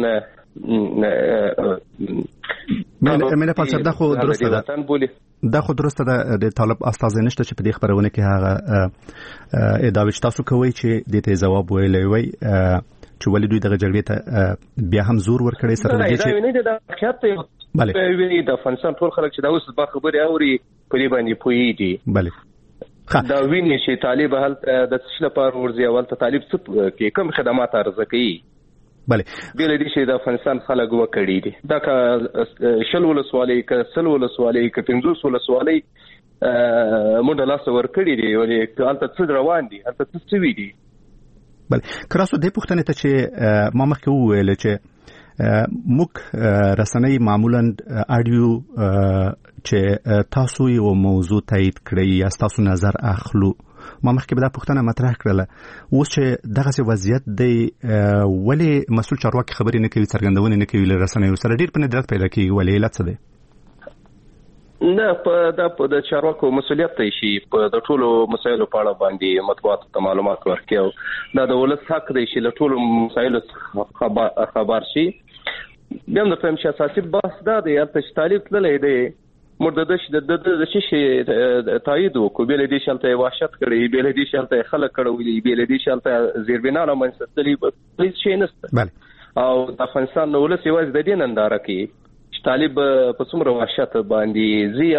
مینه پالسب دا خو درسته ده، دا خو درسته ده. د طالب استازی نشته چې په دې خبرونه کې هغه ادعاوې چې تاسو کوئ چې دې ته ځواب ویلی وی چې ولې دوی دغه جګړې ته بیا هم زور ورکړی سره دې چې نه دا حقیقت وي د افغانستان ټول خلک چې دا اوس په خبرې اوري په دې باندې پوهیږي. بله دا ویني چې طالب هلته د څه لپاره ورځي او هلته طالب څه کې کوم خدمات عرضه کوي. بله بیل دي چې د افغانستان خلک وکړي دي دا که شل ولسوالۍ که سل ولسوالۍ که 50 ولسوالۍ مونږ لاس ورکړي دي ولې هلته څه روان دي، هلته څه وی دي. بله کراسو دې پوښتنې ته چې ما مخکې وویل چې موږ رسنۍ معمولا اډیو چې تاسو یو موضوع تایید کړئ یا تاسو نظر اخلو، ما مخکې به دا پوښتنه مطرح کړله اوس چې دغسې وضعیت دی ولې مسؤل چارواکي خبرې نه کوي، څرګندونې نه کوي له رسنیو سره ډېر په ندرت پیدا کېږي، ولې علت څه دی؟ نه په د چارواکو مسؤلیت دی چې په د ټولو مسایلو په اړه باندې مطبوعاتو ته معلومات ورکړي او دا د ولس حق دی چې له ټولو مسایلو خبر شي. بیا هم د فهم چې اساسي بحث دا دی هلته چې طالب تللی دی موږ د شي تایید وکړو، بیا له دې چې هلته یې وحشت کړی، بیا له دې چې هلته یې خلک کړولي، بیا له دې چې هلته زیربنا رامنځته تللي، هېڅ شی نشته. او د افغانستان ولس یوازې د دې ننداره کوي چې طالب په څومره وحشت باندې ځي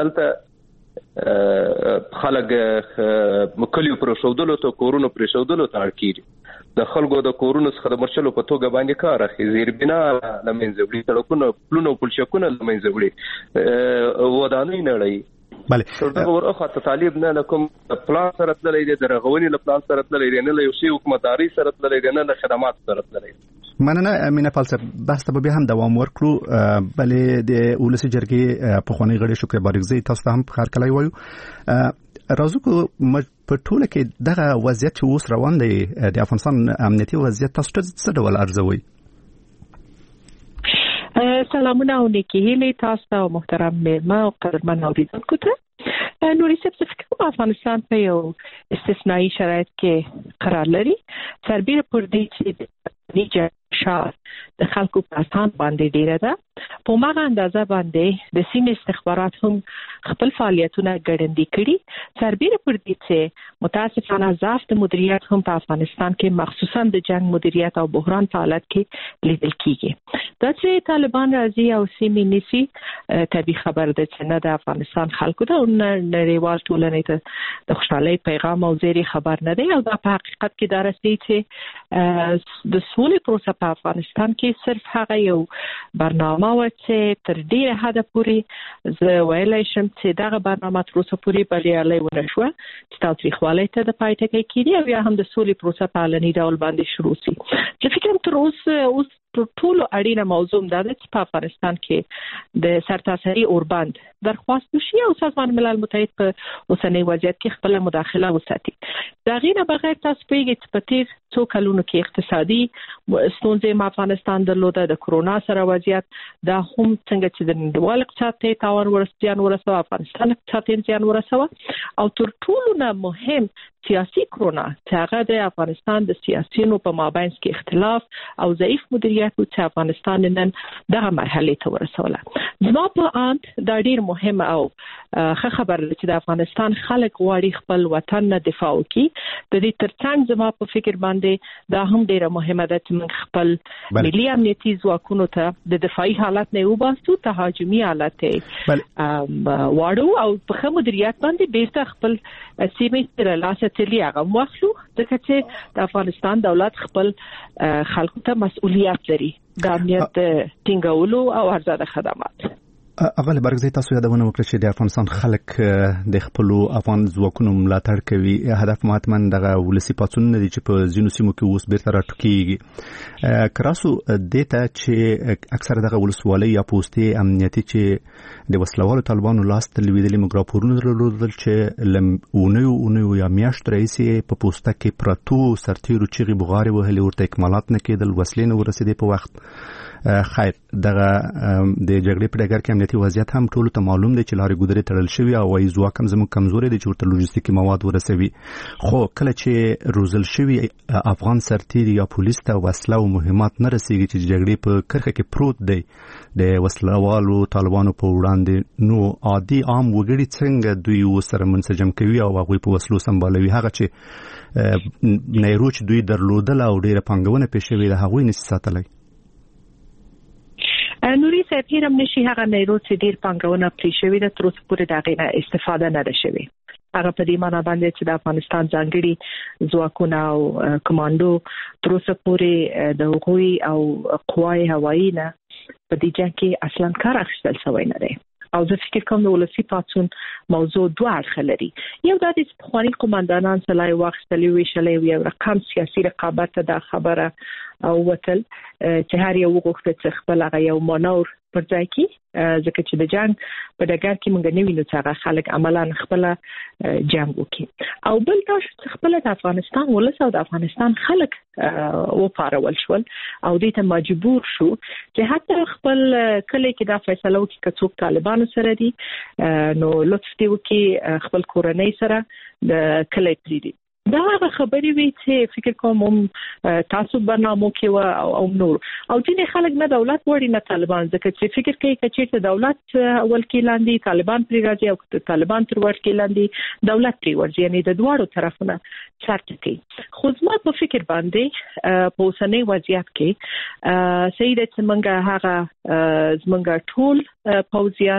هلته خلک کلیو پرېښودلو ته، کورونو پرېښودلو ته اړ کېږي. د خلکو د کورونو څخه د مرچلو په توګه باندې کار اخلي، زیربنا له منځه وړي، سړکونه پلونه او پلچکونه له منځه وړي، ودانۍ نړوي. بله دغه ورخواته طالب نه له کوم پلان سره تللی دی، د رغونې له پلان سره تللی دی، نه له یو شي حکومتدارۍ سره تللی دی، نه له خدماتو سره تللی دی. مننه مینا فلسفه بحث ته به هم دوام ورکړو بلې د ولسی جرګې په خونی غړي شکر بارګزی تاسو ته هم خیر کلای وایو راځو کو په ټوله کې دغه وضعیت چې اوس روان دی د افغانستان امنیتي وضعیت تاسو ته څه ډول ارزوي؟ سلامونه او نیکی هیلې تاسو ته محترم مېلمه او قدرمن اوریدونکو ته. نوري صاحب فکر کوم افغانستان په یو استثنایی شرایط کې قرار لري سربېره پر دې چې نیجه شاه د خلکو په اساس باندې ډیره ده په ماغه اندازه باندې د سیمې استخبارات هم خپل فعالیتونه ګړندي کړي سربېره پر دې چې متاسفانه ضعف د مدیریت هم په افغانستان کې مخصوصا د جنگ مدیریت او بحران په حالت کې لیدل کیږي دا چې طالبان راځي او سیمې نیسي طبي خبر ده چې نه د افغانستان خلکو ته نړیوال ټولنې ته د خوشحالۍ پیغام او زیری خبر نه دی او دا په حقیقت کې دا رسي چې د سولې پروسه په افغانستان کې صرف هغه یو برنامه و چې تر ډیره حد پورې زه ویلای شم چې دغه برنامه تر اوسه پورې بریالۍ ونه شوه چې تاوتریخوالی ته د پای ټکی کېدی او یا هم د سولې پروسه په علني ډول باندې شروع شي. زه فکر کوم تر اوس ټولو اړینه موضوع دا ده چې په افغانستان کې د سرتاسري اوربند درخواست وشي او سازمان ملل متحد په اوسنۍ وضعیت کې خپل مداخله وساتي. دا غیر بغیر تاسو پیږئ چې په تیر څو کلونو کې اقتصادي ستونزې په افغانستان درلوده د کرونا سره وضعیت دا هم څنګه چې د نړیوال اقتصاد ته تاوان ورسوي افغانستان اقتصاد ته زیان ورسوي او تر ټولو نه مهم سیاسي کرونا چې هغه د افغانستان د سیاسيونو په مابین کې اختلاف او ضعیف مدیریت چې افغانستان نن دغه مرحله ته ورسوله. زما په اند دا ډیر مهم او ښه خبر چې د افغانستان خلک غواړي خپل وطن نه دفاع وکړي. د دې ترڅنګ زما په فکر باندې دا هم ډیره مهمه ده چې موږ خپل ملي امنیتي ځواکونو ته د دفاعي حالت نه وباسو تهاجمي حالت واړو او په مدیریت باندې بیرته خپل سیمې تر لاسه تللی هغه واخلو ځکه چې د افغانستان دولت خپل خلکو ته مسؤلیت لري د امنیت ټینګولو او ارزاده خدمات. اول برګزی تاسو یادونه وکړه چې د افغانستان خلک د خپل افغان ځواکونو ملاتړ کوي. هدف ماتمن دغه ولسی پاتون نه دي چې په ځینو سیمو کې اوس بیرته راټوکیږي. کراسو دته چې اکثر دغه ولسوالۍ یا پوسټي امنیتي چې د وسلوالو طالبانو لاس ته لویدلي مګراپورونه درلودل چې لمونه یا میاشت رئیسي په پوسټه کې پراتو سرتیرو چې بغاري وهلي ورته اکمالات نه کېدل وسلې نه ورسېدې په وخت. خیر دغه د جګړې په ډګر کې امنیتي وضعیت هم ټولو ته معلوم دی چې لارې ګودرې تړل شوی او وایي ځواک هم زموږ کمزوري دی چې ورته لوجستیکي مواد ورسوي. خو کله چې روزل شوی افغان سرتیر یا پولیس ته وسله او مهمات نه رسیږي چې جګړې په کرخه کې پروت دی د وسلوالو طالبانو په وړاندې نو عادي عام وګړي څنګه دوی سره منسجم کوي او هغوی په وسلو سمبالوي. هغه چې نیرو چې دوی درلودل او ډیره پانګونه پېښ شوې ده هغوی نشي ساتلی. نوري صاحب هیرم نشي هغه نیرو چې ډیر پانګونه پرې شوې ده تر اوسه پورې دغه نه استفاده نه ده شوې. هغه په دې معنی باندې چې د افغانستان ځانګړي ځواکونه او کمانډو تر اوسه پورې د هغوی او قوای هوایي نه په دې ځای کې اصلا کار اخیستل شوی نه دی. او زه فکر کوم د ولسی پاتون موضوع دوه اړخ لري. یو دا چې پخواني قومندانان سلای واخیستلې ویشلې یو رقم سیاسي رقابت ته د خبره او وتل چې هر یو وغوښته چې خپل هغه یو مانور پر ځای کې ځکه چې د جنگ په ډګر کې موږ نه وینو چې هغه خلک عملاً خپل جنگ وکړي. او بل دا چې خپل د افغانستان ولس او د افغانستان خلک وپارول شول او دې ته مجبور شو چې حتی خپل کله کې دا فیصله وکړي چې څوک طالبانو سره دي نو لطف دې وکړي خپل کورنۍ سره د کله پریدي. دا هغه خبرې وي چې فکر کوم تاسو برنامو کې او نور او ځینې خلک نه دولت وړي نه طالبان ځکه چې فکر کوي چې دولت اول کې لاندې طالبان پرې راځي او طالبان تر ور کې لاندې دولت پرې ورځي یعنی د دواړو طرفونو شرط کوي. خو زما په فکر باندې په اوسنۍ وضعیت کې سید چې موږ هغه زمونږ ټول پوځیان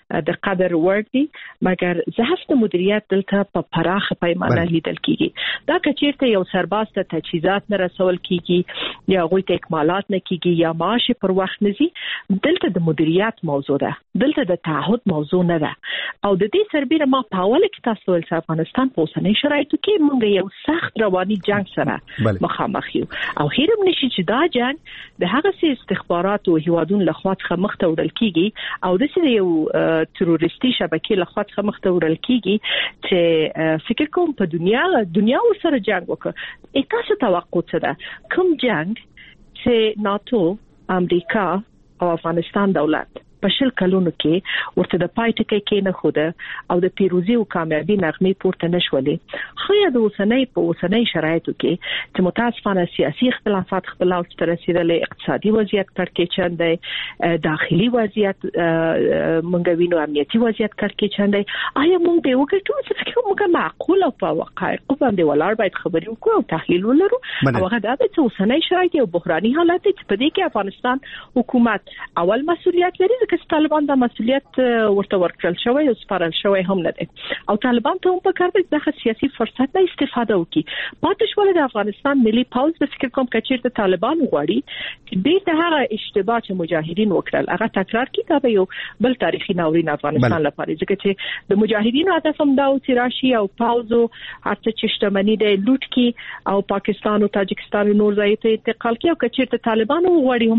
د قدر وړ دي، مګر ضعف د مدیریت دلته په پراخه پیمانه لیدل کیږي. دا کچیرته یو سرباز ته تجهیزات نه رسول کیږي یا غوي ته اکمالات نه کیږي یا معاش پر وخت نزي، دلته د مدیریت موضوع ده، دلته د تعهد موضوع نه ده. او د دې سربېره ما په اوله کې تاسو ول افغانستان په اوسنۍ شرایطو کې موږ یو سخت رواني جنگ سره مخامخ یو، او هیرم نشي چې دا جنگ د هغه سي استخبارات او هیوادونو لخوا څخه مخ ته وړل کیږي او د سې یو تروریستي شبکې لخوا څخه مخ ته وړل کیږي چې فکر کوم په دنیا سره جنگ وکړي. تاسو توقع څه ده کوم جنگ چې ناتو، امریکا او افغانستان دولت په 20 کلونو کې ورته د پای ټکی کې نه خوده او د پیروزي او کامیابی نغمې پورته نشولې، خو یا د اوسنۍ شرایطو کې چې متاسفانه سیاسي اختلافات خپل اوج ته رسیدلې، اقتصادي وضعیت کړکېچن دی، داخلي وضعیت مونږ وینو، امنیتي وضعیت کړکېچن دی. آیا مونږ به وګورو چې فکر موږ معقول او په حقایقو باندې ولاړ باید خبرې وکړو او تحلیل ولرو؟ او هغه دا چې اوسنۍ شرایط یو بحراني حالت دی چې په دې کې افغانستان حکومت اول مسؤلیت لري، چې طالبان د مسؤلیت ورته ورکړل شوی او سپارل شوی هم نه دی، او طالبان ته هم په کار دی دغه سیاسي فرصت نه استفاده وکړي. پاتې شول د افغانستان ملي پوځ د فکر کوم کچیر د طالبان غواړي چې بیرته هغه اشتباه چې مجاهدین وکړل هغه تکرار کړي. دا به یو بل تاریخي ناورین افغانستان لپاره، ځکه چې د مجاهدینو هدف هم دا و چې راشي او پوځ او هرڅه چې شتمني دی لوټ کړي او پاکستان او تاجکستان او نور ځای ته انتقال کړي، او کچیر د طالبانو غواړي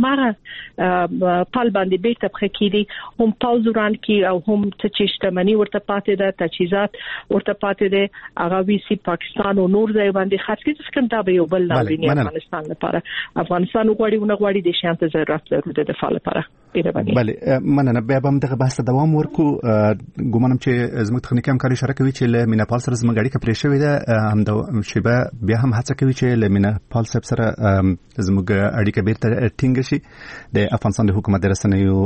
همغه پال باندې بیرته پخې هم پاوز وران کی او هم چې شتمنی ورته پاتې ده، تجهیزات ورته پاتې ده، هغه ویسي پاکستان او نور ځای باندې خرڅ کړي. څنګه دا به یو بل ناورین افغانستان لپاره. افغانستان غواړي د شانت ضرورت لري د دفاع لپاره. بله مننه. بیا به دغه بحث دوام ورکو. ګومانم چې زموږ تخنیکی همکاري اشاره کوي چې له میناپال سره زموږ اړیکه پرې شوې ده، هم د شیبه بیا هم هڅه کوي چې له میناپال سره زموږ اړیکه بیرته ټینګ شي. د افغانستان د حکومت رسنیو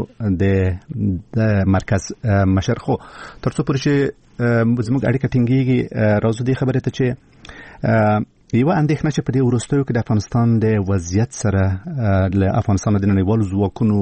د مرکز مشر خو ترڅو پرې چې زموږ اړیکه ټینګيږي راځو دې خبره ته چې یو اندېښنه چې په دې وروستیو کې د افغانستان د وضعیت سره له افغانستان د نړیوالو ځواکونو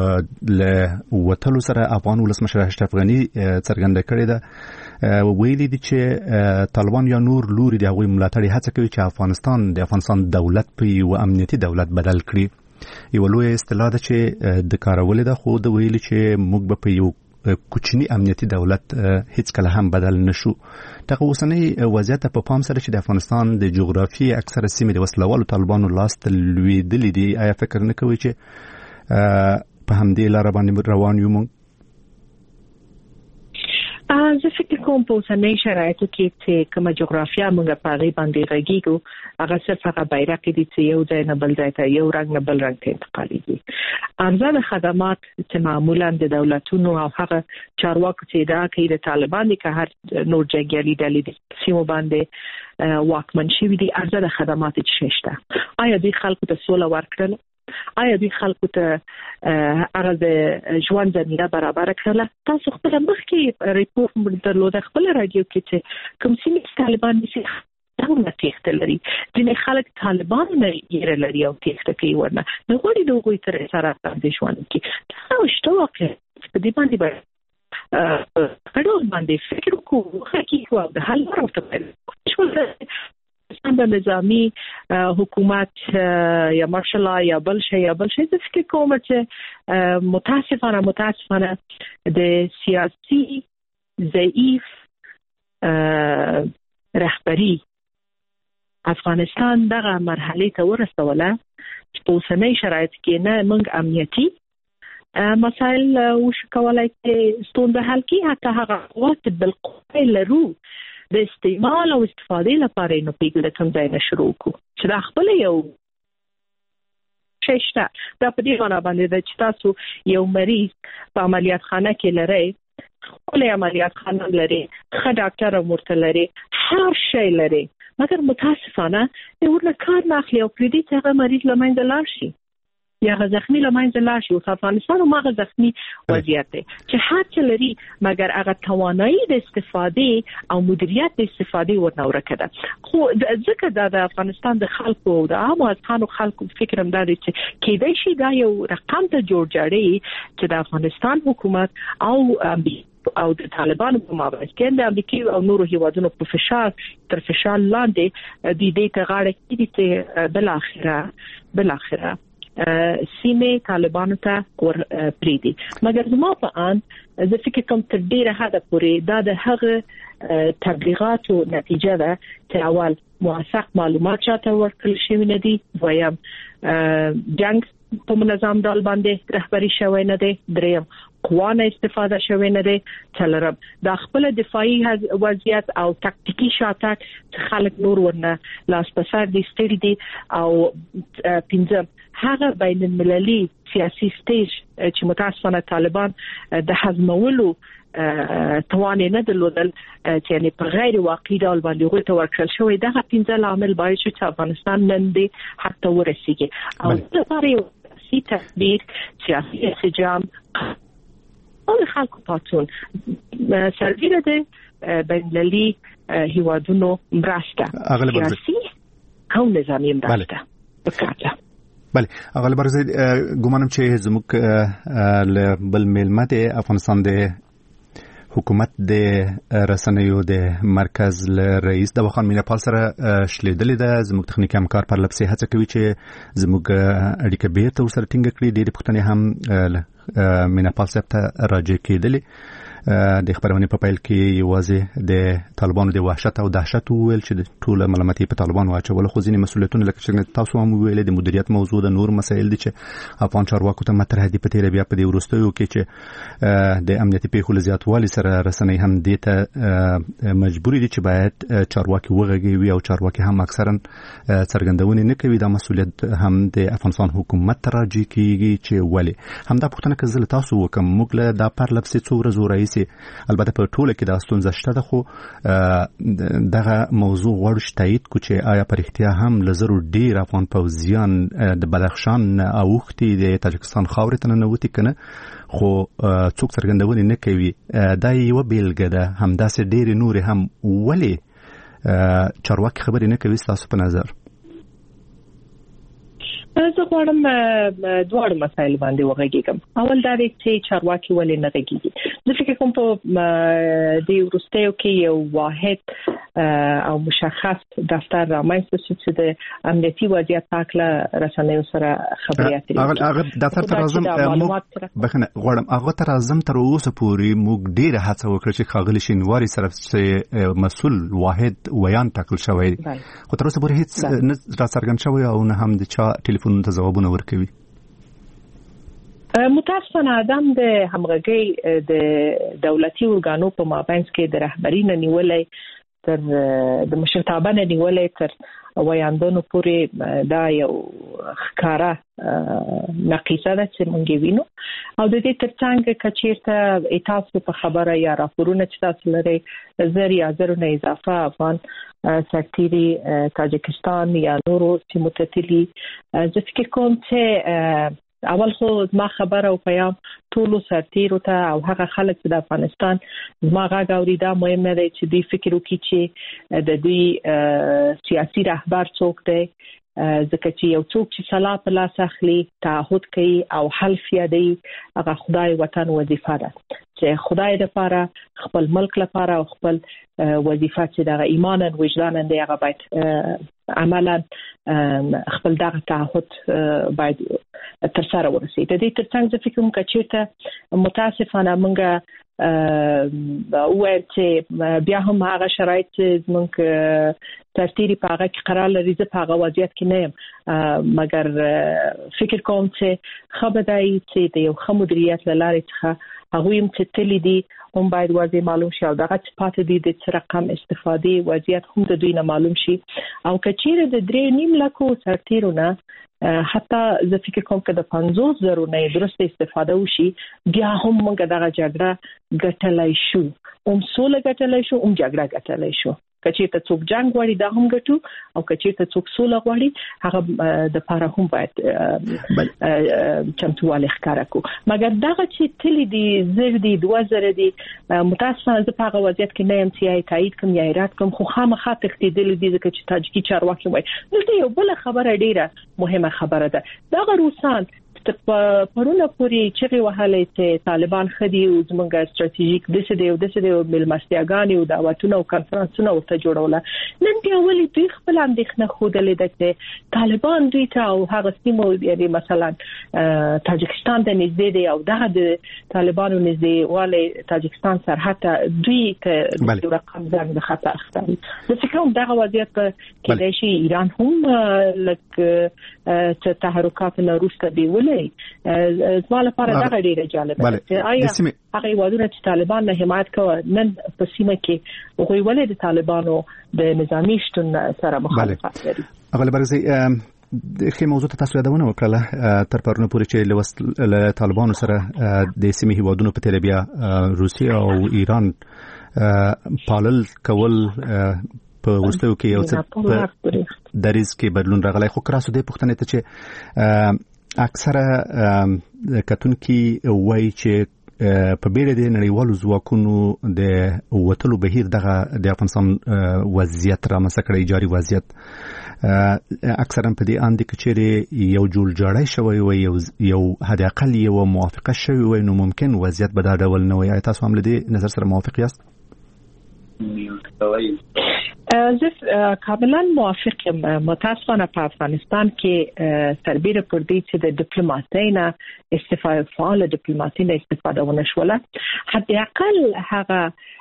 له وټلو سره افغان ولسمشر اشرف غني څرګنده کړې ده، ویلي دي چې طالبان یا نور لوري د هغوی ملاتړي هڅه کوي چې د افغانستان دولت په یو امنیتي دولت بدل کړي. یو لوی اصطلاح ده چې د کارولې ده، خو د ویلي چې موږ به په یو کوچنی امنیتي دولت هیڅ کله هم بدل نشو. دغه اوسنۍ وضعیت په پام سره چې د افغانستان د جغرافي اکثره سیمې د وسلوالو طالبانو لاس ته لوېدلې دي، آیا فکر نه کوي چې په همدې لاره باندې روان یو موږ؟ زه فکر کوم په اوسنۍ شرایطو کې چې کومه جغرافیا موږ په هغې باندې غږیږو، هغه صرف هغه بیرق دي چې یو ځای نه بل ځای ته، یو رنګ نه بل رنګ ته انتقالېږي. ارزانه خدمات چې معمولا د دولتونو او هغه چارواکو چې ادعا کوي د طالبان دي که هر نور جنګیالي ډلې د سیمو باندې واکمن شوي دي، ارزانه خدمات چې شته. آیا دوی خلکو ته سوله ورکړله؟ آیا دوی خلکو ته هغه د ژوند زمینه برابر کړله؟ تاسو خپل مخکې ریپورت درلوده خپل رادیو کې چې کوم سیمې طالبان نشي دغه تېښته لري، ځینې خلک طالبان نه یې لري او تېښته کوي ورنه نو غواړي د هغوی تر سره باندې ژوند کړي. دا شته واقع په دې باندې باید په باندې فکر وکړو، حقیقت او د حل لاره ورته د نظامی حکومت یا مارشال یا بل شي د فکر کوم چې متاسفانه د سیاسي ضعیف رهبری افغانستان دغه مرحله ته ورسوله چې په اوسنۍ شرایط کې نه موږ امنیتي مسائل وشو کولای چې ستونزه حل کړي، حتی هغه قوت بالقوه لرو د استعمال او استفادې لپاره نو پیګل کوم ځای نه شروع کو چې دا خپل یو شته. دا په دې باندې باندې چې تاسو یو مریض په عملیات خانه کې لري، خپل عملیات خانه لري، ښه ډاکټر مرته لري، هر شی لري، مګر متاسفانه ورنه کار نه اخلي او پرې دې چې هغه مریض له منځه لاړ شي. یا زخمی لمنځه لاړ شي. او افغانستان هم هغه زخمی وضعیت دی چې هر څه لري مګر هغه توانایي د استفاده او مدیریت د استفاده ورنه ورکه ده. خو ځکه د افغانستان د خلکو او د عامو افغانو خلکو فکر هم دا دی چې کېدای شي دا یو رقم ته جوړجاړي چې د افغانستان حکومت او د طالبانو په مابينځ کې د امریکا او نورو هیوادونو په تر فشار لاندې د دې ته غاړه کېږي چې بل اخره سیمه طالبانو ته ور پریدي. مګر زما په ان زه فکر کوم تر ډیره حد پورې دا د هغه تبلیغاتو نتیجه ده چې اول موثق معلومات چاته ورکړل شوی نه دي، دویم جنگ په منظم ډول باندې رهبری شوی نه دی، دریم قوانه استفاده شوی نه دی، څلورم د خپل دفاعي وضعیت او تاکتیکی شاتګ خلک نور ورنه لاس په سر دي ستړي دي، او پنځم هغه بین المللي سیاسي سټیج چې متاسفانه طالبان د هضمولو توان نه درلودل چې یعنی په غیر واقعي ډول باندې غوښته ورکړل شوی. دا 15 عامل باید چې افغانستان نن دې حتی ورسیږي او لپاره یو سیاسي تدبیر، سیاسي انسجام او خلکو پاتون سرګره ده بین المللي هیوادونو مرسته سیاسي او نظامي مرسته وکړه. بله اغلب برزه ګومانم چې زموږ له بل ملمت افغانستان د حکومت د رسنیو د مرکز له رئیس د وخان میناپال سره شلیدلې ده. زموږ تخنیکی همکار پر لپسې هڅه کوي چې زموږ اړیکه بیرته ورسره ټینګه کړي. ډېرې پوښتنې هم میناپال صاحب ته راجع کېدلې. د خبرونې په پیل کې یوازې د طالبانو د وحشت او دهشت ویل چې ټول ملامتي په طالبانو واچول، خو ځینې مسؤلیتونه لکه چې تاسو هم ویل د مدیریت موضوع د نور مسایل دي چې افغان چارواکو ته مطرح دي په تیر بیا په دې وروستیو کې چې د امنیتي پیښو زیاتوالي سره رسنۍ هم دې ته مجبور دي چې باید چارواکي وغږوي او چارواکي هم اکثرا څرګندونې نه کوي. دا مسؤلیت هم د افغانستان حکومت ته راجع کیږي چې ولې همدا پوښتنه که زه تاسو وکم موږ له دا پر لپسې څو ورځې رئیس البته په ټوله کې دا ستونزه شته ده، خو دغه موضوع غواړو چې تایید کو چې آیا پر اختیا هم لزرو ډیر افغان پوځیان د بدخشان اوختي د تاجکستان خاورې ته ننوتي کنه، خو څوک څرګندونې نه کوي. دا یو بیلګه ده. همداسې ډیر نور هم ولې چارواکي خبرې نه کوي تاسو په نظر؟ زه غواړم دواړو مسایل باندې وغږیږم. اول دا دی چې چارواکي ولې نه غږیږي. زه فکر کوم په دې وروستیو کې یو واحد او مشخص دفتر رامنځته شو چې د امنیتي وضعیت په اړه رسنیو سره خبرې اترې کوي. هغه دفتر تر اعظم بخنه غواړم هغه تر اعظم تر اوسه پورې موږ ډیره هڅه وکړه چې ښاغلي شینواري سره مسؤل واحد ویان ټاکل شوی، خو تر اوسه پورې هیڅ نه راڅرګند شوی او نه هم د چا ټلیفون ته ځوابونه ورکوي. متاسفانه ادم د همغږي د دولتي ورګانو په مابينځ کې د رهبري نه نیولې تر د مشرتابه نه نیولې تر ویاندونو پورې دا یو ښکارا نقیصه ده چې مونږ وینو. او د دې ترڅنګ کچیرته تاسو په خبره یا راپورونه چې تاسو لري زر نه اضافه افغان سرتیري تاجکستان یا نورو سیمو ته تللي. زه فکر کوم چې اول خو ما خبره او پیام ټولو سرتیرو ته او هغه خلک چې د افغانستان ما غږ اوري دا مهم نه دی چې دوی فکر وکړي چې د دوی سیاسي رهبر څوک دی، ځکه چې یو څوک چې صلاح په لاس اخلي، تعهد کوي او حلف یادوي، هغه خدای وطن وظیفه ده چې خدای لپاره خپل ملک لپاره او خپل وظیفه چې دغه ایمان او وجدان دی هغه باید عملا خپل دغه تعهد باید تر سره ورسېږي. د دې ترڅنګ زه فکر کوم چې متاسفانه موږ وایي چې بیا هم هغه شرایط چې موږ ترتیری په هغه کې قرار لري زه په هغه وضعیت کې نه یم، مګر فکر کوم چې خبردای چې د یو ښه مدیریت له لارې څخه هغه هم چې تللی دي هم باید واضح معلوم شي او دغه چې پاتې دي د څه رقم استفادې وضعیت هم د دوی نه معلوم شي. او کچیرې د 3.5 لکو سرتیرو نه حتی زه فکر کوم چې د 50,000 نه درسته استفاده وشي بیا هم موږ دغه جګړه ګټلای شو، هم سوله ګټلای شو، هم جګړه ګټلای شو. کچې ته څوک جنگ غواړي دا هم ګټو او کچې ته څوک سوله غواړي هغه د لپاره هم باید چمتووالی ښکاره کو مګر دغه چې تللی دي زر دي 2000 دي متاسفانه زه په هغه وضعیت کې نه یم چې تایید کوم یا ایراد کوم خو خامخا تښتېدل دي ځکه چې تاجیکي چارواکي وایي دلته یو بل خبره ډیره مهمه خبره ده دغه روسان پرونه پوری چې وهلې چې طالبان خدي او زمونږه ستراتیژیک د څه دی ملمستیاګانی او دعوتونه او کانفرنسونه ورته جوړوله نن بیا ولې دوی خپل اندېښنه خوده ده چې طالبان دوی ته او هغه سیمو یعنی مثلا تاجکستان د نږدې دی او دغه د طالبانو نږدې والي تاجکستان سرحد دوی ته د رقم ځان د خطر ښکاري د فکر دغه وضعیت کې د شي ایران هم لکه تحرکات نه روسته دی ولې زما لپاره دا ډیره جالبه ده آیا هغه وادونه چې طالبان نه حمایت کوي نن په سیمه کې هغوی ولې د طالبانو د نظامی شتون سره مخالفت لري هغه برزي د موضوع ته تاسو یادونه وکړه تر پرونه پورې چې له طالبانو سره د سیمې هیوادونو په تل بیا روسیا او ایران پالل کول په ورستیو کې یو څه دریز کې بدلون راغلی خو کراسو د پښتنې ته چې اکثره کتونکي وایي چې په بیره د نړیوالو ځواکونو د وټلو بهیر دغه د افغانستان وضعیت را مسکړی جاری وضعیت اکثرا په دې اند کې چې یو جوړ جوړای شوی وي یو حد اقل یو موافقه شوی وي نو ممکن وضعیت به دا ډول نه وي تاسو هم له دې نظر سره موافق یاست زه کاملا موافق یم متاسفانه په افغانستان کې سربیره پر دې چې د ډیپلوماسۍ نه استفاده فعال ډیپلوماسۍ نه استفاده ونه شوله حد اقل هغه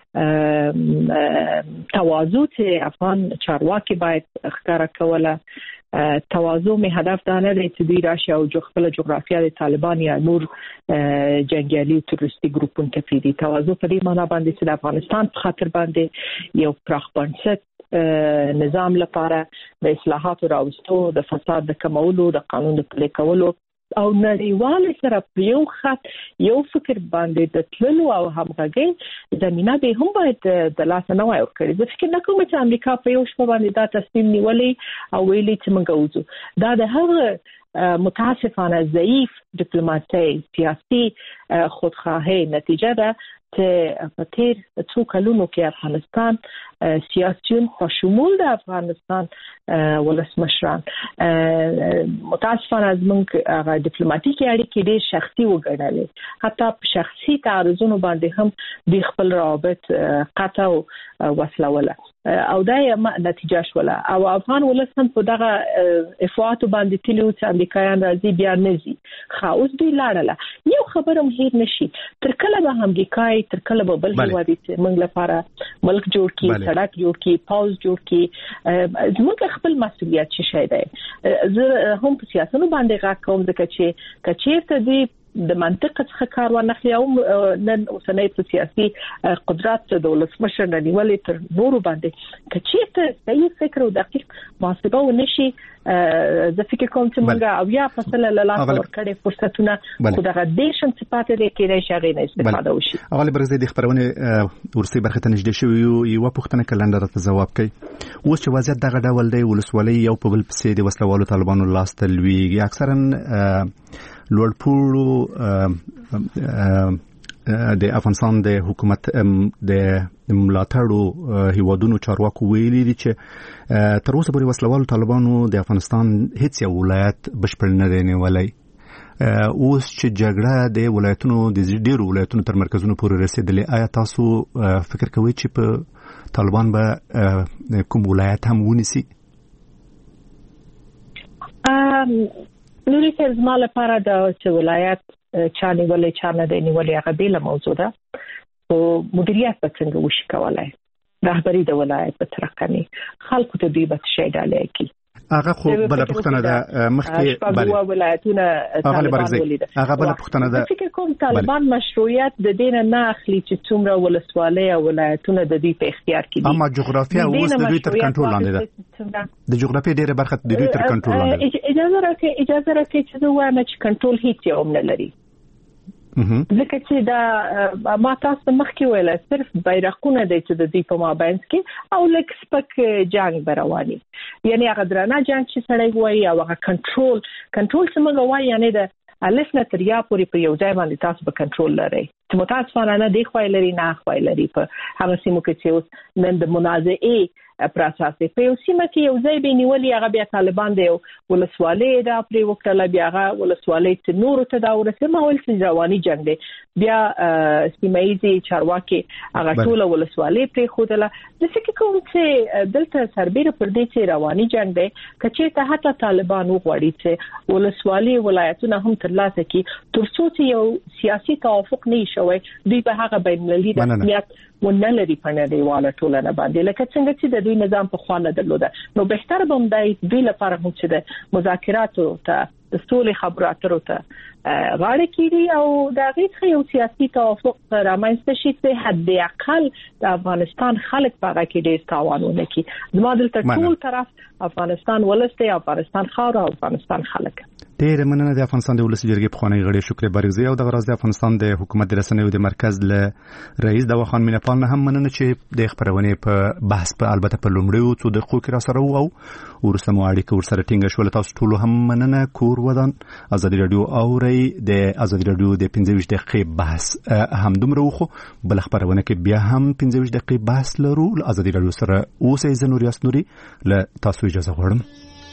تواضع چې افغان چارواکي باید ښکاره کوله تواضع می هدف دا نه دی چې دوی راشي او خپل جغرافیا د طالبان یا نور جنگیالي تروریستي ګروپونو ته پیډي تواضع په دې معنی باندې چې د افغانستان په خاطر باندې یو پراخ بنسټ نظام لپاره د اصلاحاتو راوستو د فساد د کمولو د قانون د پلي کولو او نړیوال سره یو خط یو فکر باندې د تللو او همغږي زمينه به هم باید د لاس نه وای ورکړي زه فکر نه کوم چې امریکا په یو شپه باندې دا تصمیم نیولې او ویلي چې موږ وځو دا د هغه متاسفانه ضعیف ډیپلوماسي سیاسي خودخواهی نتیجه ده چې په تیر څو کلونو کې افغانستان سیاسيون په شمول د افغانستان ولسمشران متاسفانه زموږ هغه ډیپلوماټیکي اړیکې ډېر شخصي وګڼلې حتی په شخصي تعرضونو باندې هم د خپل روابط قطع وسلوله او دا یې نتیجه شوله او افغان ولسم په دغه افواط باندې تلو چې امریکایان راځي بیا نزي خاوس دی لاړه یو خبره مهیر نشي تر کله به امریکای تر کله به بل هیواد چې موږ لپاره ملک جوړ کی سړک جوړ کی پاوز جوړ کی زموږ خپل مسؤلیت څه شي دی زه هم په سیاستونو باندې غږ کوم ځکه چې کچېرته دی د منطق څخه کار ونخلي او نن اوسنۍ په سیاسي قدرت د ولسمشر نیولې تر نورو باندې کچېرته صحیح فکر او دقیق محاسبه ونشي زه فکر کوم چې موږ او یا فصله لاله ورکړې فرصتونه خو دغه دیشن صفات دې کې راځي نه استفاده وشي اغلی برزه د خبرونه ورسي برخه ته نږدې شوی یو پوښتنه کلندر ته جواب کوي اوس چې وضعیت دغه ډول دی ولسوالۍ یو په بل پسې د وسلوالو طالبانو لاس ته لویږي اکثرا لوړپوړو د افغانستان د حکومت د ملاتړو هیوادونو چارواکو ویلي دي چې تر اوسه پورې وسلوالو طالبانو د افغانستان هیڅ یو ولایت بشپړ نه دی نیولی اوس چې جګړه د ولایتونو د ډیرو ولایتونو تر مرکزونو پورې رسیدلې آیا تاسو فکر کوئ چې په طالبان به کوم ولایت هم ونیسي نوري چې زما لپاره د چې ولایت چا نیولې چا نه دی نیولې هغه بیله موضوع ده او مدیریت به څنګه وشي کولای رهبری د ولایت په ترقني خلکو ته دی به شي ډالې کی هغه خو بل پښتنه ده مخکې بل ولایتونه طالبان ولیده هغه بل پښتنه ده فکر کوم طالبان مشروعیت د دین نه اخلي چې څومره ولسوالۍ او ولایتونه د دې په اختیار کې دي اما جغرافیه اوس د دوی تر کنټرول لاندې ده د جغرافیې ډیره برخه د دوی تر کنټرول لاندې ده اجازه راکړئ چې زه وایم چې کنټرول هیڅ یو نه لري ځکه چې دا ما تاسو مخکې ویل صرف بیرغونه د چې د دې په مابینځ کې او لکه سپک جنگ برواني یعنی هغه درانه جنگ چې سړی وایي او هغه کنټرول څنګه وایي یعنی د الف نه تر یا پورې په یو ځای باندې تاسو به کنټرول لرئ چې متاسفانه د خوای لري نه خوای لري په هغه سیمو کې چې اوس نن د منازعې پروسس په یو سیمه کې یو ځای به نیولې هغه بیا طالبان دی ولسوالۍ دا پرې وکړه بیا هغه ولسوالۍ ته نور ته دا ورسې ماول چې رواني جنگ دی بیا سیمایي چارواکي هغه ټول ولسوالۍ پرې خودله د څه کوم چې دلته سربېره پر دې چې رواني جنگ دی کچې ته حتی طالبان وغواړي چې ولسوالۍ ولایتونه هم ترلاسه کړي ترڅو چې یو سیاسي توافق نه شوی دوی په هغه بین‌المللي رسمیت ونلري په نړیواله ټولنه باندې لکه څنګه چې د دوی نظام په خوا نه درلوده نو بهتر به هم دوی لپاره هم چې د مذاکراتو ته د سولې خبرو اترو ته غاړه کیږي او د هغې یو سیاسي توافق رامنځته شي چې حد اقل د افغانستان خلک په هغه کې ډېر تاوان ونه کړي زما دلته ټول طرف افغانستان ولس دی افغانستان خاور او افغانستان خلک ډېر مننه د افغانستان د ولسی جرګې پخوانی غړي شکر بارګزی او د غراز د افغانستان د حکومت د رسنیو د مرکز له رئیس دواخان مینپال نه هم مننه چې د خبرونه په بحث په البته په لومړیو څو دقیقو کې را سره او ورسته مو اړیکه ورسره ټینګه شول تاسو ټول هم مننه کور ودان ازادي رادیو اوري د ازادي رادیو د 15 دقیقې بحث هم دومره وخو بل خبرونه کې بیا هم 15 دقیقې بحث لرو ازادي رادیو سره اوسې زنوري اسنوري له تاسو اجازه غواړم